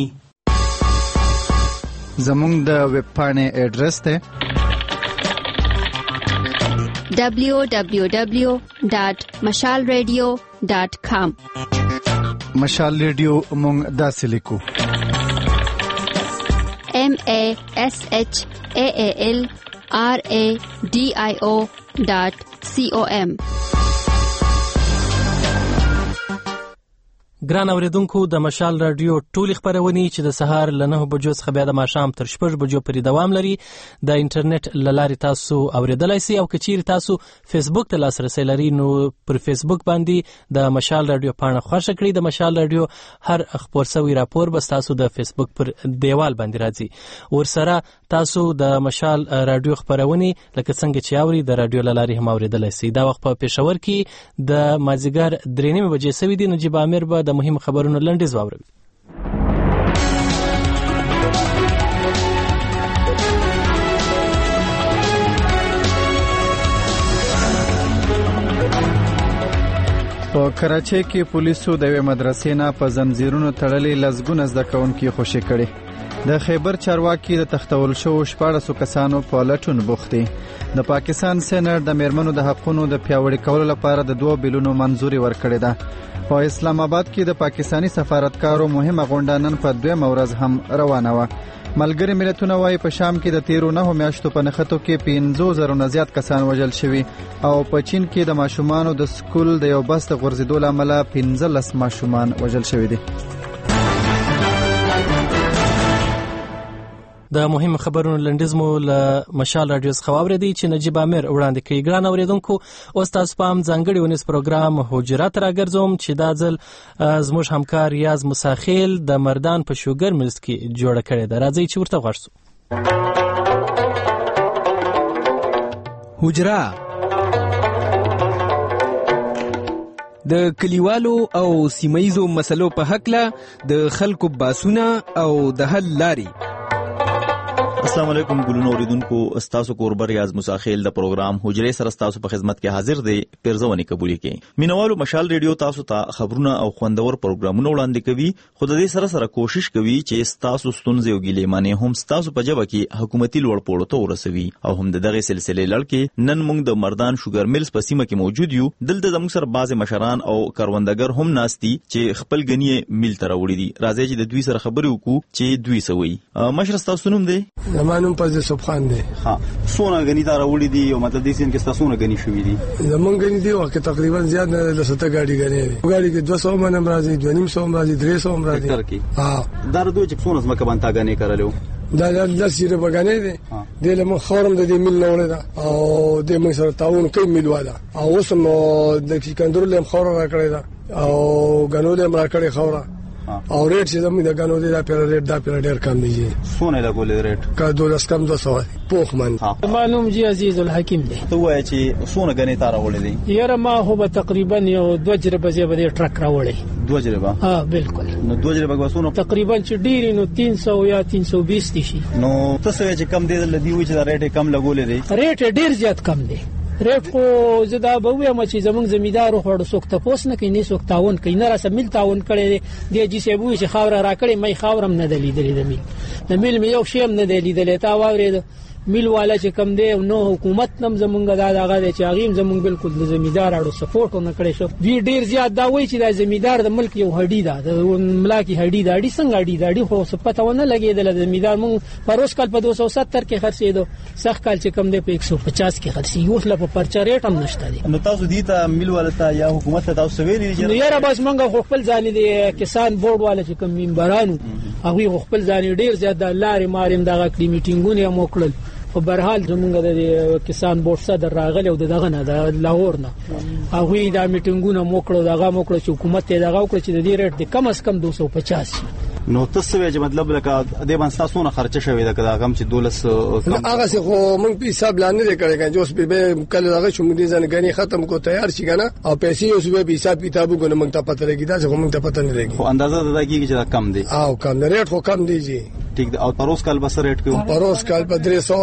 زموږ د ویب پاڼې اډرس ته www.mashalradio.com مشال ریډیو مونږ داسې لیکو MASHALRADIO.com. ګران اوریدونکو د مشال رادیو ټولې خبرونه چې د سهار له 9 بجو څخه بیا د ماښام تر 6 بجو پورې دوام لري د انټرنیټ لارې تاسو اوریدلای شئ او کچیر تاسو فیسبوک ته لاسرسي لري نو پر فیسبوک باندې د مشال رادیو پاڼه خوښ کړئ. د مشال رادیو هر خبر سوي راپور بس تاسو د فیسبوک پر دیوال باندې راځي ورسره تاسو د مشال رادیو خبرونه لکه څنګه چې اوري د رادیو لارې هم اوریدلای شئ. دا وخت په پېښور کې د مازیګر 3:30 بجې سوي دي. نجيب عامر به د مهم خبرونو لنډیز واوروي. په کراچۍ کې پولیسو د یوې مدرسې نه په زنځیرونو تړلې لسګونه زده کوونکي خوشي کړي. د خیبر چارواکي د تختول شو 14 کسانو په لټون بوخت دي. د پاکستان سېنات د میرمنو د حقوقو د پیاوړي کولو لپاره د 2 بیلونو منځوري ورکړې ده. په اسلام آباد کې د پاکستانی سفارتکارو مهمه غونډه نن په 2 ورځ هم روانه و. ملګری ملتونه وايي په شام کې د 13 میاشتو په نخښتو کې 50,000 نه زیات کسان وژل شوي او په چین کې د ماشومانو د سکول د یو بس د غورځېدو له امله 15 ماشومان وژل شوي دي. د مهم خبرونو لنډیزمو له مشال رادیو څخه واوریدي چې نجيب عامر وړاندې کوي. ګران اوریدونکو اوس تاسو پام ځانګړي ونیس پروګرام حجرات راګرځوم چې دا ځل زموږ همکار ریاض مساخیل د مردان په شوګر ملز کې جوړه کړې ده. راځي چې ورته غوښ شو. حجره د کلیوالو او سیمایزو مسلو په حق له د خلکو باسونه او د حل لاري. السلام علیکم ګلونو اوریدونکو استاسو کوربر ریاض مساخیل د پروګرام حجره سره استاسو په خدمت کې حاضر دی. پیرزونی قبولي کې مینوالو مشال ریډیو تاسو ته خبرونه او خوندور پروګرامونه وړاندې کوي. خو د دې سره کوشش کوي چې استاسو ستونزې او ګیلې معنی هم استاسو په جبه کې حکومتي لوړ پوړو ته ورسوي. او هم دغه سلسله لړ نن موږ د مردان شوګر ملز په سیمه کې موجود یو. دلته زموږ سره بعض مشران او کاروندګر هم ناشتي چې خپل غنی مل تر وړي دي. راځي چې د دوی سره خبرې وکړو چې دوی سوي. مشر تاسو نوم دی؟ زمانم په سبحان دی. ها سونه غنی دا راوړي دي او مطلب دې سین کې تاسو نه غنی شوې دي. زمونږ غنی دی او تقریبا زیات نه د 70 گاډي غنی دي. گاډي کې 200 منم راځي 200 راځي 300 راځي. ها دا دوی چې څونه زما کبان تا غنی کړلو دا د سیره بغانې دي. د لمن خورم د دې مل نوړه ده او د موږ سره تعاون کوي مل والا او اوس نو د سکندر لم خور را کړی ده او غنو لم را کړی خوره او ریټ چې زموږ د غنو دي دا پر ریټ دا پر ډیر کم دی. سونه لګولې ریټ کا 12 کم 200 پوخ من معلوم جی عزیز الحکیم دی. ته وایې چې سونه غنی تا راولې دي؟ یاره ما هو به تقریبا یو 2 جربه زی به ټرک راوړې. 2 جربه؟ ها بالکل. نو 2 جربه غوسونه تقریبا چې ډیر نو 300 یا 320 دي شي. نو تاسو چې کم دی لدی و چې دا ریټ کم لګولې دي؟ ریټ ډیر زیات کم دی. ریټ خو زدا به وایم چې زمونږ زمیدار خو څوک تاسو نه کوي نه څوک تعاون کوي نه را سمل تعاون کړي دی چې سبوي چې خاور را کړي مې خاورم نه دلی د میل مې یو شیم نه دلی دلې تا واورید میل والا چې کم دی نو حکومت نم زمونږ دا دغه چې هغه زمونږ بالکل د زمیدار اړو سپورټ نه کړی شو. وی ډیر زیات دا وایي چې د زمیدار د ملک یو هډی ده د ملاکی هډی ده اړي څنګه هډی ده اړي خو سپته ونه لګیدل. د زمیدار مون پروس کال په 270 کې خرڅېدو سخت کال چې کم دی په 150 کې خرڅي یو خل په پرچا ریټ هم نشته دي. نو تاسو دې ته میل ولته یا حکومت ته تاسو ویلي چې نو یاره بس مونږ خپل ځان دي کسان بورډ والا چې کم منبرانو هغه خپل ځان ډیر زیات د لارې ماریم دغه کلی میټینګونه مو کړل. په برحال زمونږ د کسان بورډ صدر راغلی او دغه نه د لاهور نه هغه د میټینګونه مو کړو دغه مو کړو چې حکومت ته دغه وکړي چې د دې ریټ د کم از کم 250. نو تاسو چې مطلب لکه د باندې تاسو نه خرچه شوی دا کم چې 12 کم هغه څه خو موږ په حساب لاندې کړی کنه اوس به کله هغه چې موږ دې ځنګنی ختم کو تیار شي کنه او پیسې اوس به حساب کتابو کنه موږ ته پته لګی دا چې موږ ته پته نه لګی. خو اندازه ده کیږي چې کم دی او کم دی ریټ خو کم دی جی. ٹھیک ده. او پروس کال بس ریټ کې پروس کال په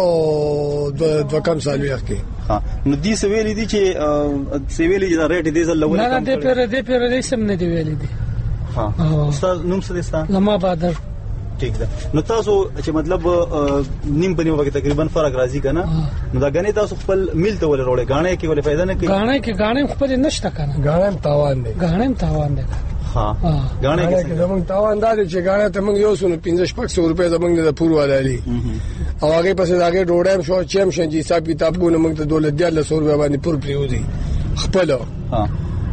300 د کم سال وخت کې. ها نو دې سویلې دي چې سویلې دا ریټ دې زل لول نه دې پر دې سم نه دی ویلې دي. ها استاد نوم څه دی استاد؟ لما بادر. ٹھیک ده. نو تاسو چې مطلب نیم په نیمه کې تقریبا فرق راځي کنه. نو دا غنی تاسو خپل میل ته ولې وروړي غاڼه کې ولې فائدہ نه کوي؟ غاڼه خپل نشته کنه. غاڼه تاوان دی. غاڼه تاوان دی. ها غاڼه کې زمونږ تاوان دی چې غاڼه ته موږ یو سونو 1500 روپے زمونږ د پور والا دي او هغه پسې داګه ډوډایم شو چم شنجي حساب کتابونه موږ ته دولت دی 100 روپے باندې پور پریو دي خپل. ها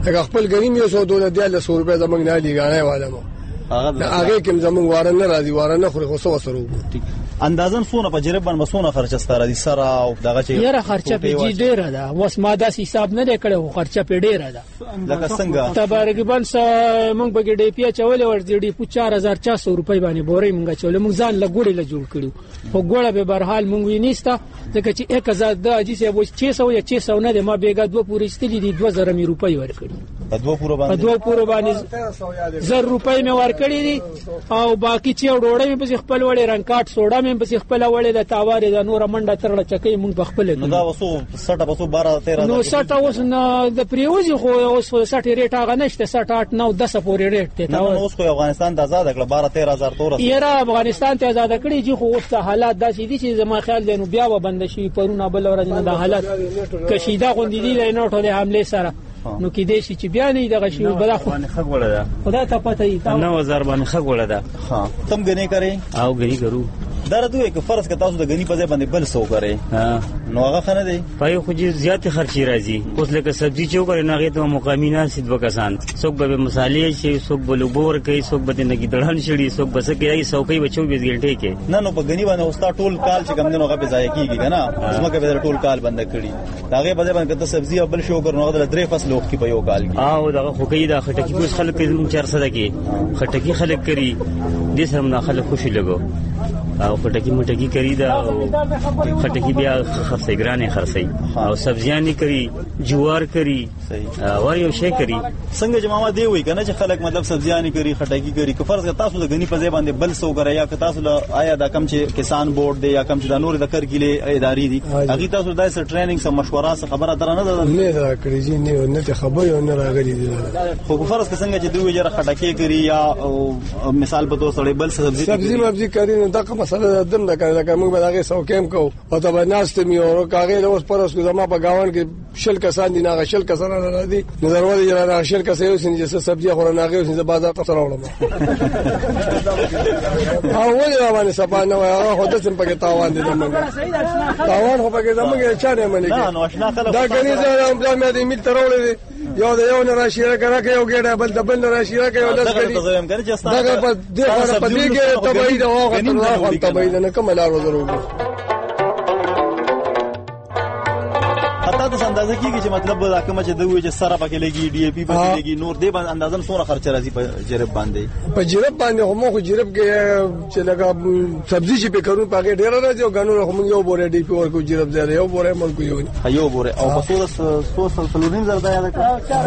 هغه خپل غنیم یو 100 روپیا زمونږ نه لګانه والا مو هغه کوم زمونږ واره نه راځي واره نه خوري خو سره وګورئ اندازن سونه په جریب باندې سونه خرچه ستاره دي سره او دغه چې یاره خرچه په جی ډیره ده اوس ما داس حساب نه کړو خرچه په ډیره ده لکه څنګه تقریبا مونږ به ډی پی چولې ورځي ډی په 4400 روپۍ باندې بورې مونږ چولې مونږ ځان لګوړې له جوړ کړو خو ګوړه به برحال مونږ وینېستا ځکه چې 1000 د اجي سه 600 یا 600 نه ما بیګا 2 پورې استلې دي 2000 روپۍ ورکړي په 2 پورې باندې 1000 روپۍ مې ورکړي دي او باقي چې ډوړې مې په خپل وړې رنگ کارت سوډا مې په خپل وړې د تاوارې د نور منډه ترړه چکې مونږ په خپل نو دا وسو 60 په 12 13 نو 60 اوس نه د پریوزي خو اوس 60 ریټ هغه نشته 60 8 9 10 پورې ریټ ته نو اوس خو افغانستان ته آزاد کړ 12 13000 تور یاره افغانستان ته آزاد کړی چې خو اوس حالات داسې دي چې زما خیال دی نو بیا و بند شي پرونه بل ورځ نه د حالات کشیدا غوندې دي نه ټوله حمله سره نو کې دې شي چې بیا نه دغه شی بل خو خګوړه ده خدای ته پته ای 9000 باندې خګوړه ده ها تم غنی کرے او غنی کرو درته یک فرض که تاسو د غنی په ځای باندې بل څه وکړي نو هغه خنه دی پای خو چې زیات خرچي راځي اوس لکه سبزی چې وکړي نه غته مقامی نه سید وکسان څوک به مصالحې شي څوک بلوبور کوي څوک به نه گیدړان شړي څوک بس کوي څوکۍ به 24 غنټه کې نه په غنی باندې اوستا ټول کال چې کم دنو هغه به ځای کیږي کنه زمکه به ټول کال بند کړي هغه په ځای باندې ته سبزی او بل شو ګرنو هغه درې فصل وخت کې په یو کال کې او دغه خو کوي دا خټکی کوس خلک 400 کې خټکی خلک کړي دې سره نه خلک خوشي لګو او خټکی مټکی کړی دا خټکی بیا خرڅي ګرانه خرڅي او سبزیانی کړی جوار کړی او یو شی کړی څنګه جماعه دی وای کنه چې خلک مطلب سبزیانی کړی خټکی کړی که فرض تاسو د غنی په ځای باندې بل څه وګړیا یا که تاسو آیا دا کم چې کسان بورډ دی یا کم چې د نور د کرګلې ادارې دي هغه تاسو دای سره ټریننګ سم مشوره سره خبره درنه ده نه دا کړی چې نه خبره نه راغلی دي خو فرض که څنګه چې دوی جره خټکی کړی یا مثال په توګه سړی بل سبزی کړی نو دا مسله دم دا کړل که موږ به هغه سو کېم کو او ته به ناست می او کاغه اوس پرس کو زما په گاون کې شل کسان دي نه شل کسان نه دي نظر ودی جنا شل کسان یو سن چې سبزی خور نه غو سن بازار ته راوړم او ولې باندې سبا نه هغه هدا سم پکې تاوان دي تاوان هو پکې زموږه چا نه مني دا غني زه مې دې مل ترولې یو د یو نه راشي راکړه یو ګډه بل د بل نه راشي راکړه یو لږ دا په دې په دې کې تبعید او تبعید نه کوم لار وزرو حتی د اندازه کیږي چې مطلب دا کوم چې دوی چې سره پکې لګي ډي اي پی پکې لګي نور دې باندې اندازن څونه خرچ راځي په جرب باندې په جرب باندې هم خو جرب کې چې لګا سبزی چې په کارو پکې ډیر راځي او غنو هم یو بوره ډي پی ورکو جرب زره یو بوره ملک یو بوره او په 100 زر دا یاد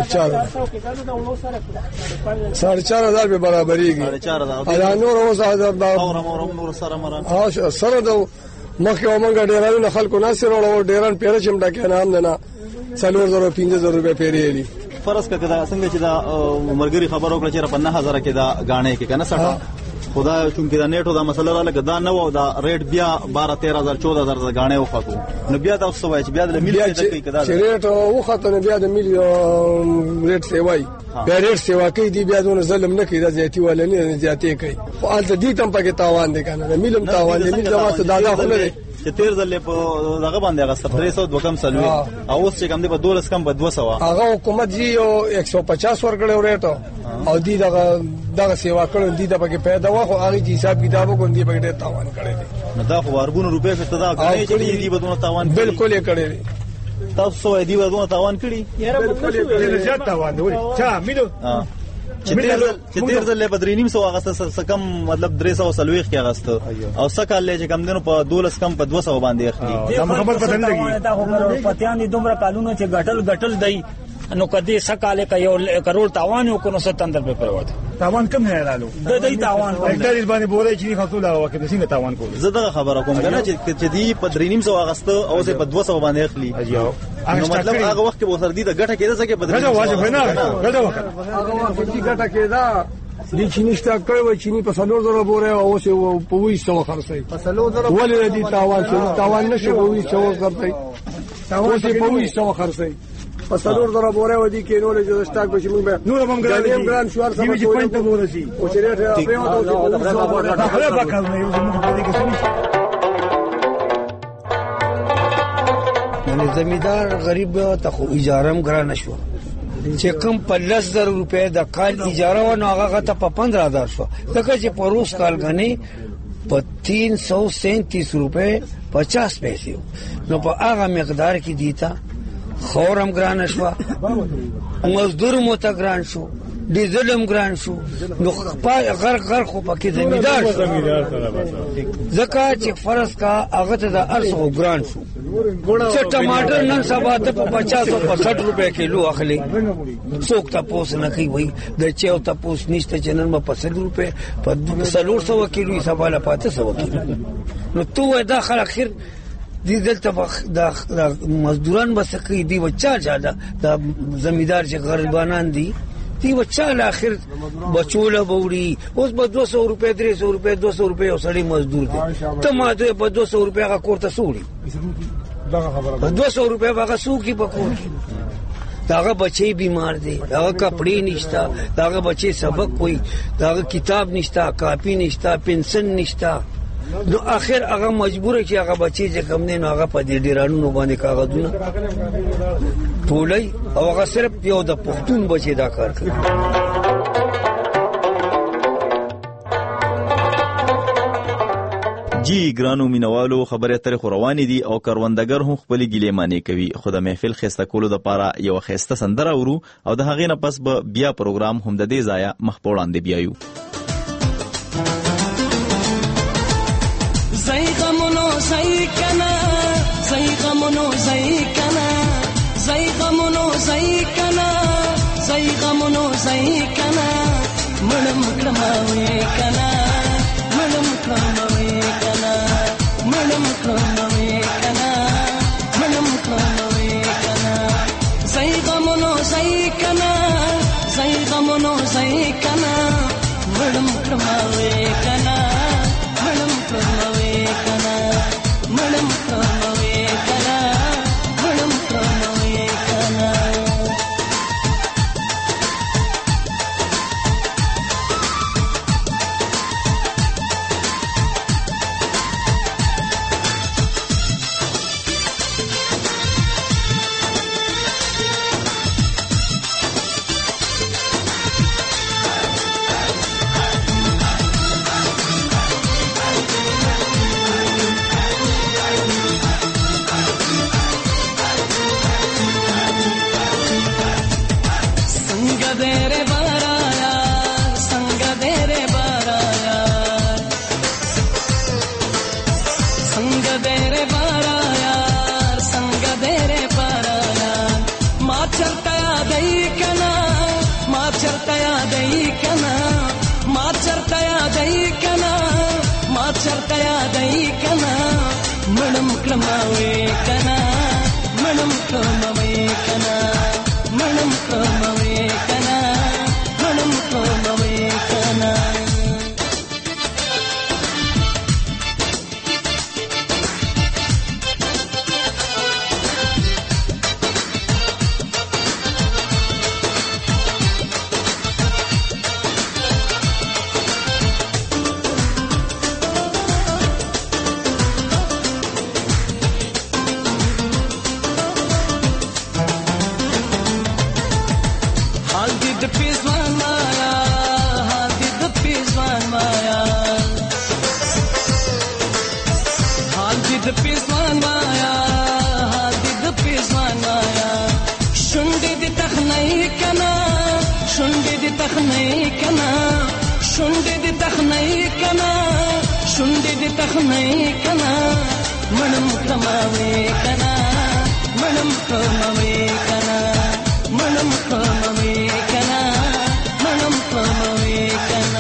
کړه 4.5 به برابرېږي 4.5 نور اوس نور سره مران سره دا مخکې ومنګ ډیرانو خلکو ناصر او ډیران پیره چم ډکه نه هم نه 4000 روپے پیری فرض کړه دا څنګه چې دا مرګري خبرو کړ چې 5000 کې دا غاڼې کې کنه 60 خدا چونکه دا نیټو دا مسله را لګا دا نو دا ریټ بیا 12 13000 14000 غاڼې وخاتو نو بیا تاسو وایي چې بیا د ملي څه کوي کدا ریټ وخاتو نو بیا د ملي ریټ سی وای بیا ریټ سی واکې دی بیا دونه ظلم نه کوي دا زیاتی ول نه زیاتی کوي خو الته دې تم پکې تاوان دي کنه ملم تاوان دي مل زما څه دادا خو نه چې تیر ځلې په دغه باندې هغه 300 کم سلوي او اوس چې کم دی په 12 کم په 200 هغه حکومت جی او 150 ورکړو ریټ او دی دغه سیوا کړو دی د پکې پیدا واخو هغه حساب کتابو کوم دی پکې تاوان کړی دی نو دا خو ورګونو روپې په تدا کړی چې دی بدون تاوان بالکل یې کړی دی تاسو دی بدون تاوان کړی بالکل یې کړی زیات تاوان دی چا میلو چې تیر ځل په 3.5 اغست کم مطلب 340 کې اغست او سکهال چې کم دنو په 12 کم په 200 باندې اخلي دا خبر پته نه لګي دا خبر پتیان دي دومره قانون چې غټل دی نو کدي سکهاله کا یو کروڑ تاوان کو نو 77 په پروت تاوان کم نه رالو د دې تاوان ډېر باندې بولای چې خاطر او کې څنګه تاوان کول زه دا خبره کوم کنه چې دی په 3.5 اغست او په 200 باندې اخلي نو مطلب هغه وخت کې وسر دي د غټه کېده څنګه په 3.5 واجب نه غټه وخت هغه وخت کې غټه کېده دي چینی شته کړو چینی په 300 بوره او سه په 200 خرڅي په 300 ولې دي تاوان نشو 200 خرڅي تاوان په 200 خرڅي په 300 بوره ودی کې نو له جو سٹاک به موږ به نور هم ګران شوار سره چې پنځه بوره شي او چې ریټ په او دا خبره وکړم یو زموږ په دې کې یعنی زمیدار غریب ته خو اجاره هم ګران شو چې کوم په 10,000 روپے د کال اجاره و نو هغه ته په 15,000 شو دغه چې پروس کال غني په 337 روپے 50 پیسې نو په هغه مقدار کې دیتا خورم ګران شو مزدور مو ته ګران شو ډیزلم ګران شو نو غر خو پکې زمیدار شو زکه چې فرض کا هغه ته د ارسو ګران شو چې ټماټر نن سبا ته په 50 او 60 روپے کیلو اخلي څوک تاسو نه کوي وای د چاو تاسو نشته چې نن په 100 روپے په 300 کیلو حساب لا پاتې 100 کیلو نو تو دا خلک خیر دي دلته د مزدوران بس کوي دی وچا جاده د زمیدار چې غریبانان دي دی وچا اخر بچوله بوړي اوس په 200 روپے 300 روپے 200 روپے او سړی مزدور دي ته ماته په 200 روپے هغه کوړه سوړي په 200 روپے هغه سوقي پکور داغه بچي بیمار دي داغه کپڑے نشتا داغه بچي سبق کوي داغه کتاب نشتا کاپی نشتا پنسن نشتا نو اخر هغه مجبور چې هغه بچي چې کم نه هغه په دې ډیرانو باندې کاغذونه ټولای او هغه صرف یو د پښتون بچي دا کار کوي. جی ګرانو مینوالو خبره تر خوروانې دي او کروندګر هم خپل ګیلې معنی کوي خو د محفل خسته کولو د پاره یو خسته سندره ورو او د هغې نه پس به بیا پروګرام هم د دې ځای مخ په وړاندې بیایو. زي غمونو زي كنا زي غمونو زي كنا زي غمونو زي كنا زي غمونو زي كنا مړم کړموي کنا مړم کړموي کنا مړم کړموي کنا مړم کړموي کنا زي غمونو زي كنا زي غمونو زي كنا مړم کړموي کنا مړم کړموي کنا مړم کړموي کنا مړم کړموي کنا मणम क्रमावे कना मणम क्रमावे कना मणम क्रमावे कना मणम क्रमावे कना मणम क्रमावे कना मणम क्रमावे कना मणम क्रमावे कना मणम क्रमावे कना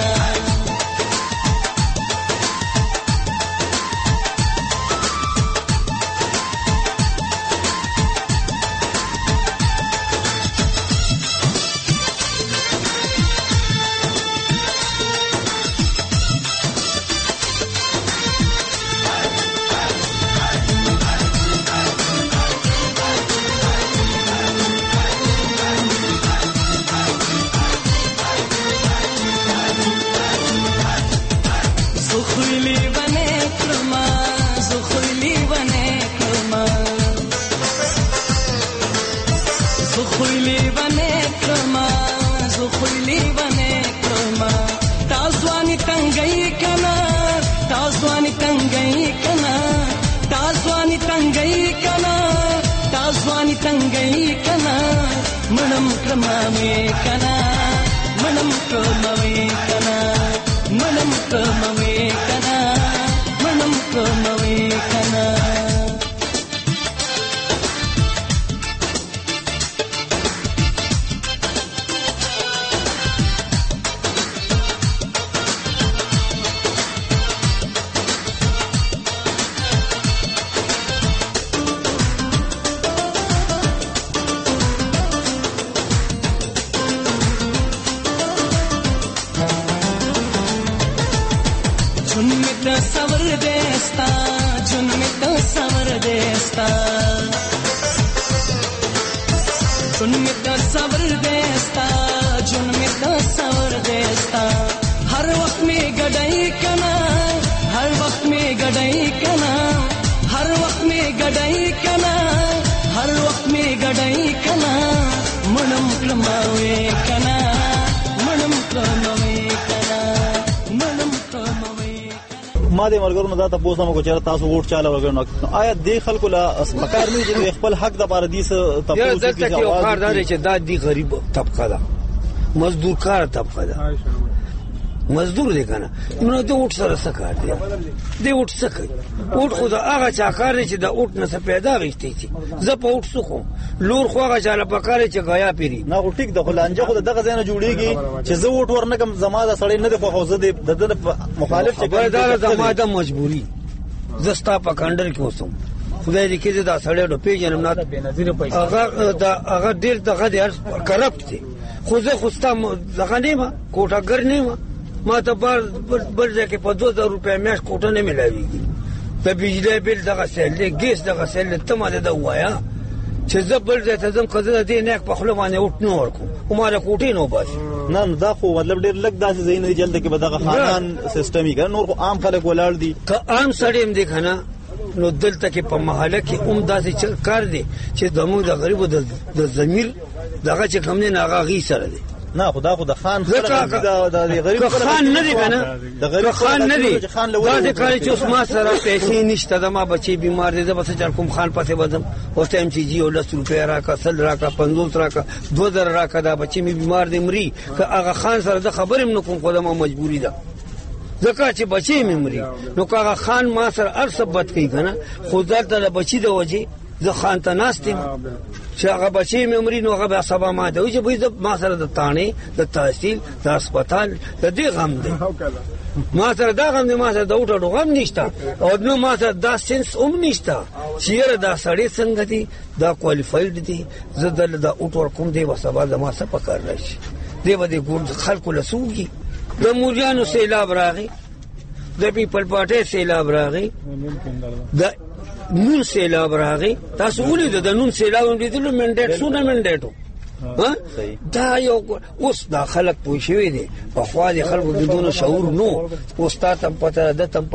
تصور دیستا جون می تصور دیستا جون می تصور دیستا جون می تصور دیستا हर वक्त में गड़ाई कना हर वक्त में गड़ाई कना हर वक्त में गड़ाई कना हर वक्त में गड़ाई कना मनम कमावे कना मनम कमावे कना मनम कमावे ما د مرګرو نه دا تاسو مو چې تاسو ووټ چاله ورګنو آیا د خلکو لا اسپکار نه چې خپل حق د پاردیس تاسو کې کار دار چې دا دی غریب طبقه ده مزدور کار طبقه ده مزدور دی کنه نو د اوټ سره څه کار دی د اوټ څه کوي اوټ خو دا هغه چا کار دی چې د اوټ نه څه پیدا غیشتي شي زه په اوټ سکو لور خو هغه چاله پکاره چې غیا پیری نه خو ټیک د خلانجه خو دغه ځای نه جوړیږي چې زه اوټ ورنکم زما د سړی نه د خو زه د مخالف چې دا زما د مجبوری زستا په کندر کې اوسم خدای دې کې دا سړی ډو پیژنم نه هغه ډیر دغه دی کرپټ دی خو زه خو ستا دغه نیمه کوټاګر نیمه ما ته بل ځکه په 2000 روپیا میاش کوټه نه ملاويږي د بجلی بل دغه سیل دی ګیس دغه سیل ته ما ده وایا چې زه بل ځای ته ځم کله دې نه په خپل باندې وټ نو ورکو کومه کوټې نو باسي نه دا خو مطلب ډیر لګ داسې زین دی جلد کې بدغه خانان سیستمي ګر نور خو عام خلک ولاړ دي که عام سړیم دی کنه نو دلته کې په محله کې داسې کار دی چې دمو د غریبو د ضمیر دغه چې کوم نه هغه غي سره دی نه خدا خو د خان د غریب خان نه دی کنه د غریب خان نه دی دا د کار چې اوس ما سره پیسې نشته د ما بچي بیمار دي زه بس چل کوم خان پسې بدم اوس ټایم چې جی 10 روپیا راکا 100 راکا 50 راکا 2000 راکا دا بچي می بیمار دي مري که هغه خان سره د خبرم نه کوم خدامه مجبوری ده ځکه چې بچي می مري نو هغه خان ما سره ارثبت کوي کنه خدای ته بچي د وجه زه خان ته ناستم چې هغه بچي ممري نو هغه سبا ما دی چې به ما سره د تانه د تحصیل د هسپتال د دې غم دی ما سره دا غم دی ما سره د اوټو غم نشته او نو ما سره دا سنس نشته چې دا سړی څنګه دی دا کوالیفاید دی زه د اوټو کوم دی وسبا د ما څه پکار راشي دی به د ګور خلکو لسوږي د موریانو سیلاب راغی د پیپل پارټي سیلاب راغی د نون سیلاب راغی تاسو ولید د نون سیلاب لیدلو منډیټ سونه منډیټو دا یو اوس دا خلک پوه شوی دي په خوا دي خلکو بدون شعور نو اوس تاسو پته د تم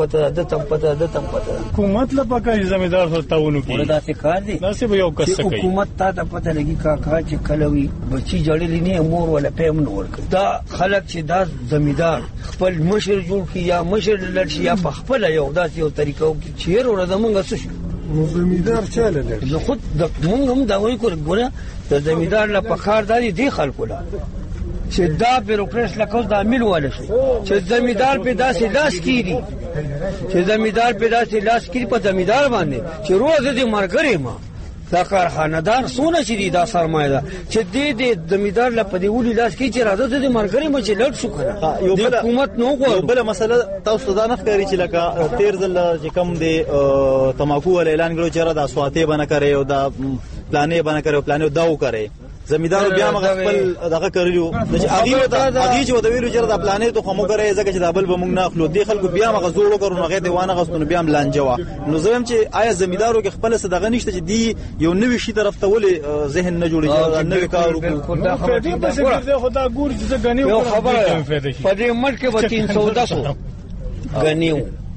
پته حکومت له پکې ځمېدار سرتاونو کې دا څه کار دي دا څه به یو کس کوي حکومت ته پته لګي کا چې کلوي بچي جوړلې نه مور ولا پېم نه ورکړي دا خلک چې دا زمیدار خپل مشر جوړ کی یا مشر لړشي یا په خپل یو داسې یو طریقو کې چیر ور د مونږ څه زمیدار چاله نو خود د مونږ هم دا وایو ګوره د زمیدار له پخار دی خلکو لا چې دا بیروکراسي لکه د عامل واله شي چې زمیدار په داسې لاس کیږي چې زمیدار په داسې لاس کیږي په زمیدار باندې چې روز دې مرګري ما دا کارخانه‌دار سونه چې دا سرمایه ده چې دې زمیدار له پدې ولي لاس کې چې راځي دې مرګري ما چې لړ شو کنه د حکومت نو غواړي بل مسله تاسو دا نه ښکاري چې لکه تیر ځل چې کم دې تماکو ول اعلان کړو چې را د اسواته بنه کوي او دا پلانې بنه کوي پلانې داو کوي زمیدار بیا مغ خپل دغه کړیو چې هغه چې د ویلو چې د پلانې ته خمو کوي ځکه چې د بل بمنګ نه خپل دی خلکو بیا مغ زوړو کړو نه غته وانه غستون بیا ملانجوا نو زم چې آیا زمیدارو کې خپل صدقه نشته چې دی یو نوې شي طرف ته ولې ذهن نه جوړي نوې کار وکړي خدا ګور چې غنیو خبره په دې ملک به 310 غنیو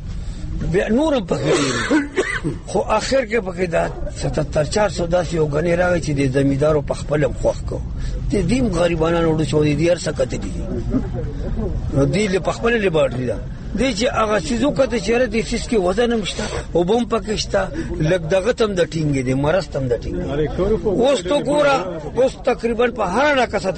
نور په خو اخر کې پکې دا 77-410 یو غنی راغی چې د زمیدارو په خپل مخ کو د دې غریبانو وړو چوري دي ارسه کته دي نو دې په خپل لیبارټي دا دې چې هغه چیزو کته چیرې د سیس کې وزن مشته او بم پکشته لګ دغه تم د ټینګې دي مرستم د ټینګ اوس تو ګورا اوس تقریبا په هر راکه 77-400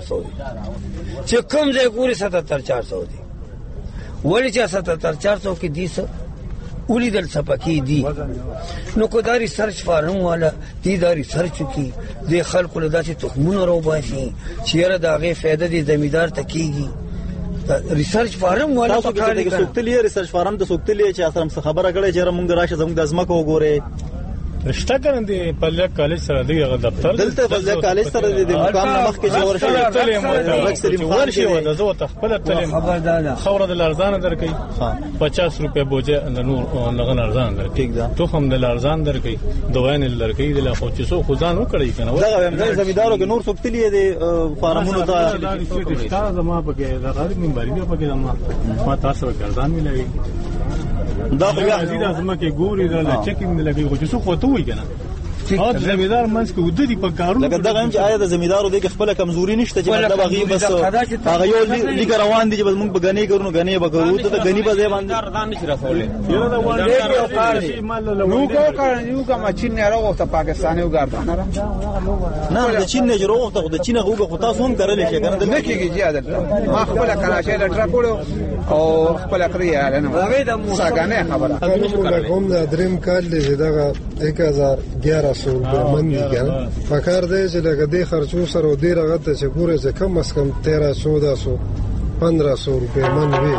چې کم ځای ګوري 77-400 دي ولی چې 77-400 کې دي ولیدل سپکی دي نو کو دا ریسرچ فارم والا دي دا ریسرچ کی د خلکو له داسې تخمونو روباسي چیرې دا غي فائدہ دي زمیدار تکیږي ریسرچ فارم والا په کار کې سوکتلی ریسرچ فارم د سوکتلی چې اصلا خبره کړي چې موږ راشه زموږ د ازمکه وګوره رشتہ کړم دی پلیا کالج سره دی هغه دفتر دلته پلیا کالج سره دی د مقام مخ کې جوړ شوی تلې ورشي و د زو تخپل تلې خوره د لارزان درکې 50 روپے بوجه نور لغن ارزان درکې تو هم د لارزان درکې دوان درکې د لا خو چې سو خدان وکړي کنه دا هم زمیدارو کې نور سوکتلی دی فارمونو ته رشتہ زما پکې دا غریب منبري پکې ما تاسو ګرځان ملوي دا خو بیا دې زما کې ګوري دا چکینګ لګي خو چې سو خو ته وای کنه او زمیدار منځ کې ودی په کارونه لکه دا هم چې آیا د زمیدارو د خپل کمزوري نشته چې مطلب هغه بس هغه یو لیګ روان دي چې بس موږ بغنی کړو غنی به کړو ته غنی به ځای باندې ردان نشي راځولې یو دا وړاندې یو کار دی یو کوم چین نه راغوته پاکستاني وګرځان نه د چین نه جوړوته د چین هغه خو تاسو هم کړل شي کنه د نکیږي زیاده ما خپل کراچۍ لټرا کړو او خپل کړی یاره نه څنګه خبره کوم دا دریم کال دی دا 1111 من دی کنه فکر دی چې لکه دې خرچو سره ډیر غته چې ګوره چې کم از کم 1300 1500 روپے من وی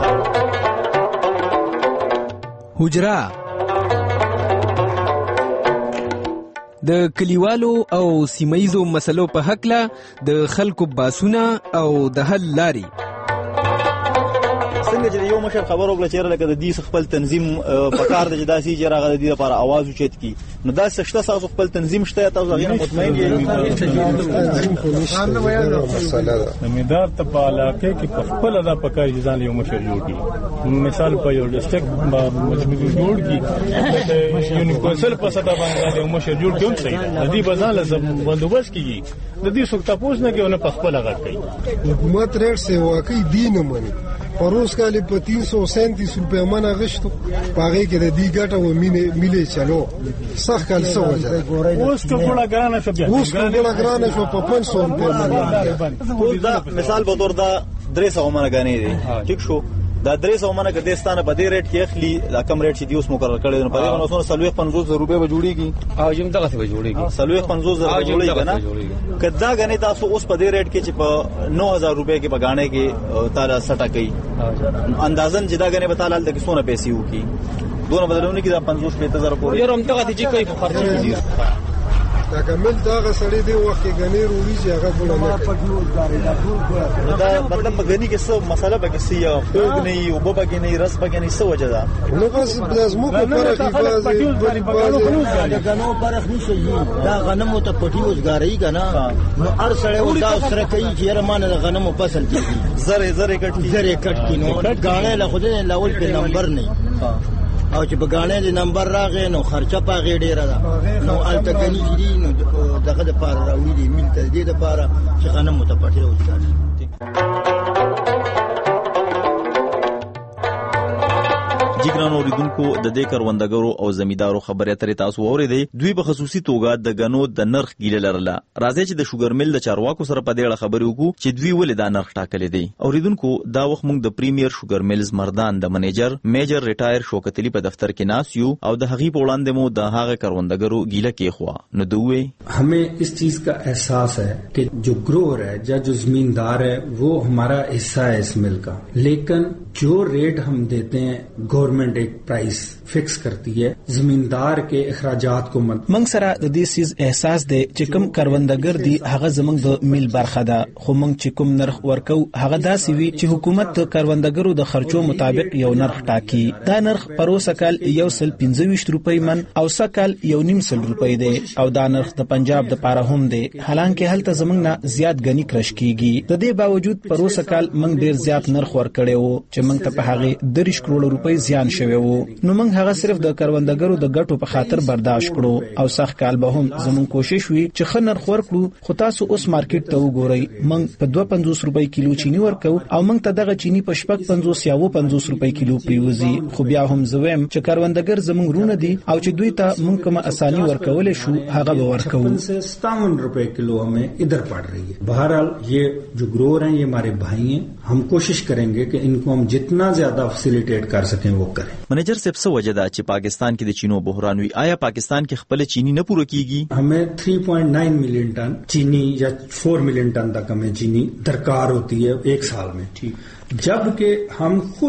حجرا د کلیوالو او سیمایزو مسلو په حق له د خلکو باسونه او د حل لاري څنګه چې یو مشر خبر وکړه چې لکه د دې خپل تنظیم په کار د جداسي چې راغله د دې لپاره आवाज اوچت کی نو دا سشته تاسو خپل تنظیم شته تاسو غیر مطمئن یې زمیدار ته په علاقه کې په خپل ادا پکار ځان یو مشر جوړ کی مثال په یو ډیسټریکټ مجموعي جوړ کی یو کونسل په ستا باندې یو مشر جوړ کیون صحیح د دې بازار لازم بندوبست کیږي د دې څوک تاسو نه کې په خپل غږ کوي حکومت ریټ سے واقعي دین مني پروس کالی په 337 روپے منه غشتو پاره کې د دې ګټه و ملي چلو صح کال څه وجه اوس ټوله ګرانه شو په 500 روپے منه دا مثال به تور دا 300 منه غانې دي ټیک شو دا 300 منه کې دستانه په دې ریټ کې اخلي دا کم ریټ چې دی اوس مقرر کړی نو په دې باندې 350 روپے به جوړیږي او یم دغه څه به جوړیږي 350 جوړیږي نه کدا غنې تاسو اوس په دې ریټ کې چې په 9000 روپے کې بغانې کې تعالی سټا کوي اندازن جدا غنې به تعالی د کیسونه پیسې وکي دونه بدلونه کې دا 50-7000 پورې یو هم دغه چې کوي په خرچ کیږي دا کمل دا غسړې دی وخت کې غنې روړي چې هغه بوله نه دا مطلب غنې کې څه مسله به کې سیا خوګ نه یو بابا کې نه رس به کې نه څه وجه ده نو بس پلازمو په فرق دا غنو فرق نشي دا غنمو ته پټي وزګاری کنه نو ار سره ودا سره کوي چې رمانه غنمو فصل کیږي زره کټ کی نو غاڼه له خوده لاول په نمبر نه او چې بغانې د نمبر راغې نو خرچه پاغې ډیره ده نو التکنی دي نو دغه د پاره راوړي دي مل تدید لپاره چې غنم متپټي وځي جګران اوریدونکو د دې کروندګرو او زمیدارو خبرې ترې تاسو اوریدئ دوی په خصوصي توګه د غنو د نرخ ګیله لرله راځي چې د شوګر مل د چارواکو سره په دې اړه خبرې وکړو چې دوی ولې دا نرخ ټاکلې دي اوریدونکو دا وخت موږ د پریمیر شوګر ملز مردان د منیجر میجر ریټایر شوکتلی په دفتر کې ناس یو او د هغې په وړاندې مو د هغه کروندګرو ګیله کېښوه نو دوی हमें इस चीज का एहसास है कि जो ग्रोअर है या जो जमींदार है वो हमारा हिस्सा है इस मिल का लेकिन जो रेट हम देते हैं गवर्नमेंट एक प्राइस फिक्स करती है जमींदार के اخراجات को منګ سره د دې سیز احساس دی چې کوم کروندګر دی هغه زمنګ د میل برخه ده خو موږ چې کوم نرخ ورکو هغه داسې وی چې حکومت د کروندګرو د خرچو مطابق یو نرخ ټاکي دا نرخ پروسه کال 125 روپۍ من او سکل 1.5 روپۍ دی او دا نرخ د پنجاب د پاره هم دی حالانکه هلته زمنګ نه زیات غنی کرش کیږي د دې باوجود پروسه کال موږ ډیر زیات نرخ ورکړیو چې موږ ته په هغه 3 کروڑ روپۍ زیان شوی وو نو موږ هغه صرف د کروندګرو د ګټو په خاطر برداشت کړو او سخت کال به هم زمون کوشش وی چې خنر خور کړو خو تاسو اوس مارکیټ ته وګورئ موږ په 250 روپۍ کیلو چینی ورکو او موږ ته دغه چینی په 50 یا 50 روپۍ کیلو پریوزي خو بیا هم زویم چې کروندګر زمون رونه دي او چې دوی ته موږ کومه اساني ورکول شو هغه به ورکو 57 روپے کلو हमें इधर पड़ रही है बहरहाल ये जो ग्रोअर हैं ये हमारे भाई हैं हम कोशिश करेंगे कि इनको हम जितना ज्यादा फैसिलिटेट कर सकें वो करें منیجر صاحب څه وجه ده چې پاکستان کې د چینو بحران وی آیا پاکستان کې خپل چینی نه پوره کیږي हमें 3.9 मिलियन टन चीनी या 4 मिलियन टन तक हमें चीनी दरकार होती है एक साल में ठीक जबकि हम खुद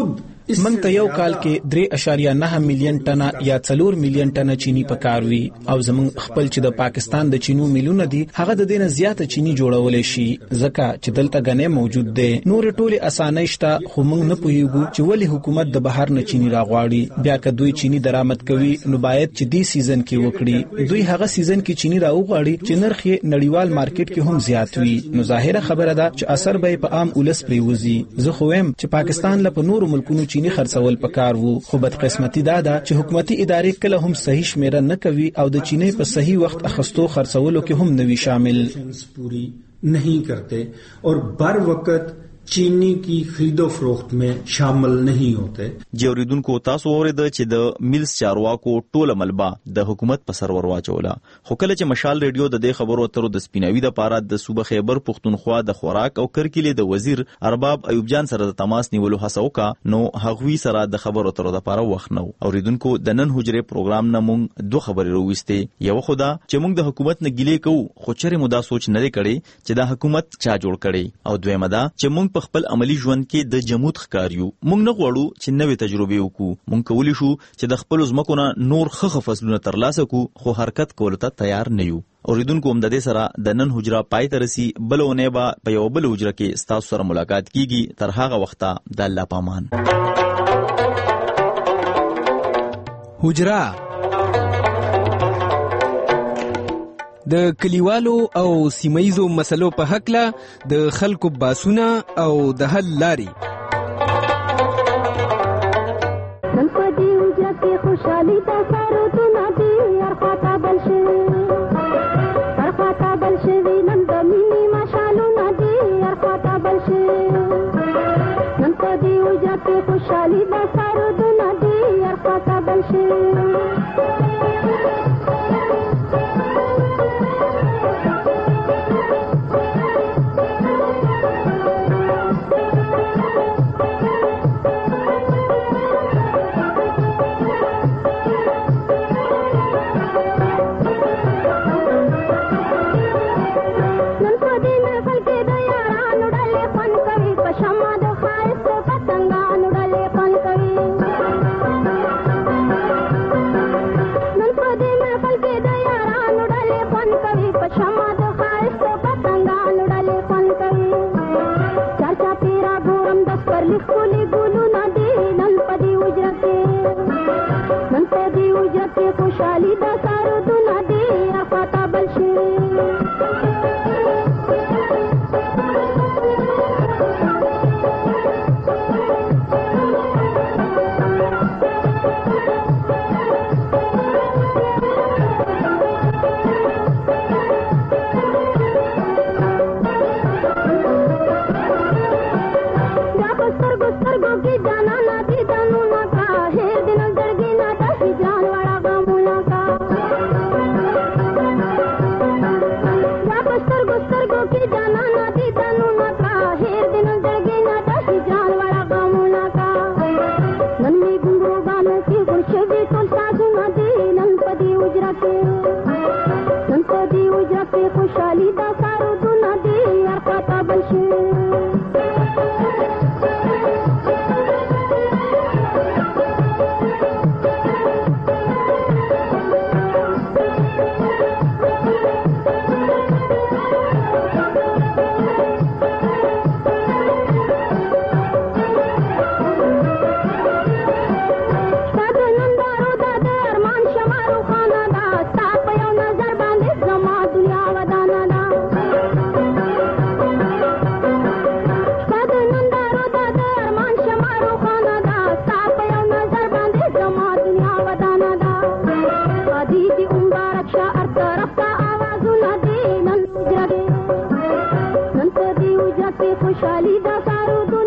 موږ ته یو کال کې 3.9 میلیون ټنه یا 4 میلیون ټنه چینی پکار وي او زموږ خپل چې د پاکستان د چینو میلونه دي هغه د دینه زیاته چینی جوړولای شي ځکه چې دلته غنې موجود دي. نور ټولي اسانه شته خو موږ نه پوهیږو چې ولې حکومت د بهر نه چینی راغواړي. بیا که دوی چینی درآمد کوي نو باید چې دی سیزن کې وکړي. دوی هغه سیزن کې چینی راوغواړي چې نرخ نړیوال مارکیټ کې هم زیات وي. نو ظاهره خبره ده چې اثر به په عام ولس پریوزي. زه خو هم چې پاکستان له نورو ملکونو چینی خرڅول پکار وو خو بدقسمتي دا ده چې حکومتي ادارې کله هم صحیح شمیره نه کوي او د چینی په صحیح وخت اخستو خرڅولو کې هم نوي شامل پوری नहीं करते और बर वक्त چینی کی خرید و فروخت میں شامل نہیں ہوتے. جوړیدونکو تاسو اورید چې د میلز چارواکو ټوله ملبا د حکومت په سرور واچوله. خو کله چې مشال ریډیو د دې خبرو اترو د سپیناوي د پاره د صوبه خیبر پختونخوا د خوراک او کرکلې د وزیر ارباب ایوب جان سره د تماس نیولو هڅه وکړه نو هغوی سره د خبرو اترو د پاره وخت نو. اوریدونکو د نن حجره پروګرام نه مونږ دوه خبرې رويسته. یو خدا چې مونږ د حکومت نه ګیلې کوو خو چیرې مو دا سوچ نه کړي چې دا حکومت چا جوړ کړي او دویمه دا چې مونږ په خپل عملی ژوند کې د جمود ښکاریو. مونږ نه غواړو چې نوې تجربې وکړو. مونږ کولی شو چې د خپل ځمکو نه نور ښه فصلونه ترلاسه کړو خو حرکت کولو ته تیار نه یو. اوریدونکو هم د دې سره د نن حجره پای ته رسي. بلونه به په یو بل حجره کې ستاسو سره ملاقات کیږي. تر هغه وخته د الله پامان. حجره د کلیوالو او سیمایزو مسلو په حق له د خلکو باسونه او د حل لاري. نن په دې وجه کې خوشالي دا سره د نبی ارخاطه بل شي نن د مینې مشالو ندی ارخاطه بل شي. نن په دې وجه کې خوشالي دا سره د نبی ارخاطه بل شي. خوشالي دا سارو دنا دی افاتا بلشي. خوشالي دا سارو دنا دی افاتا بلشي. خوشالي دا سارو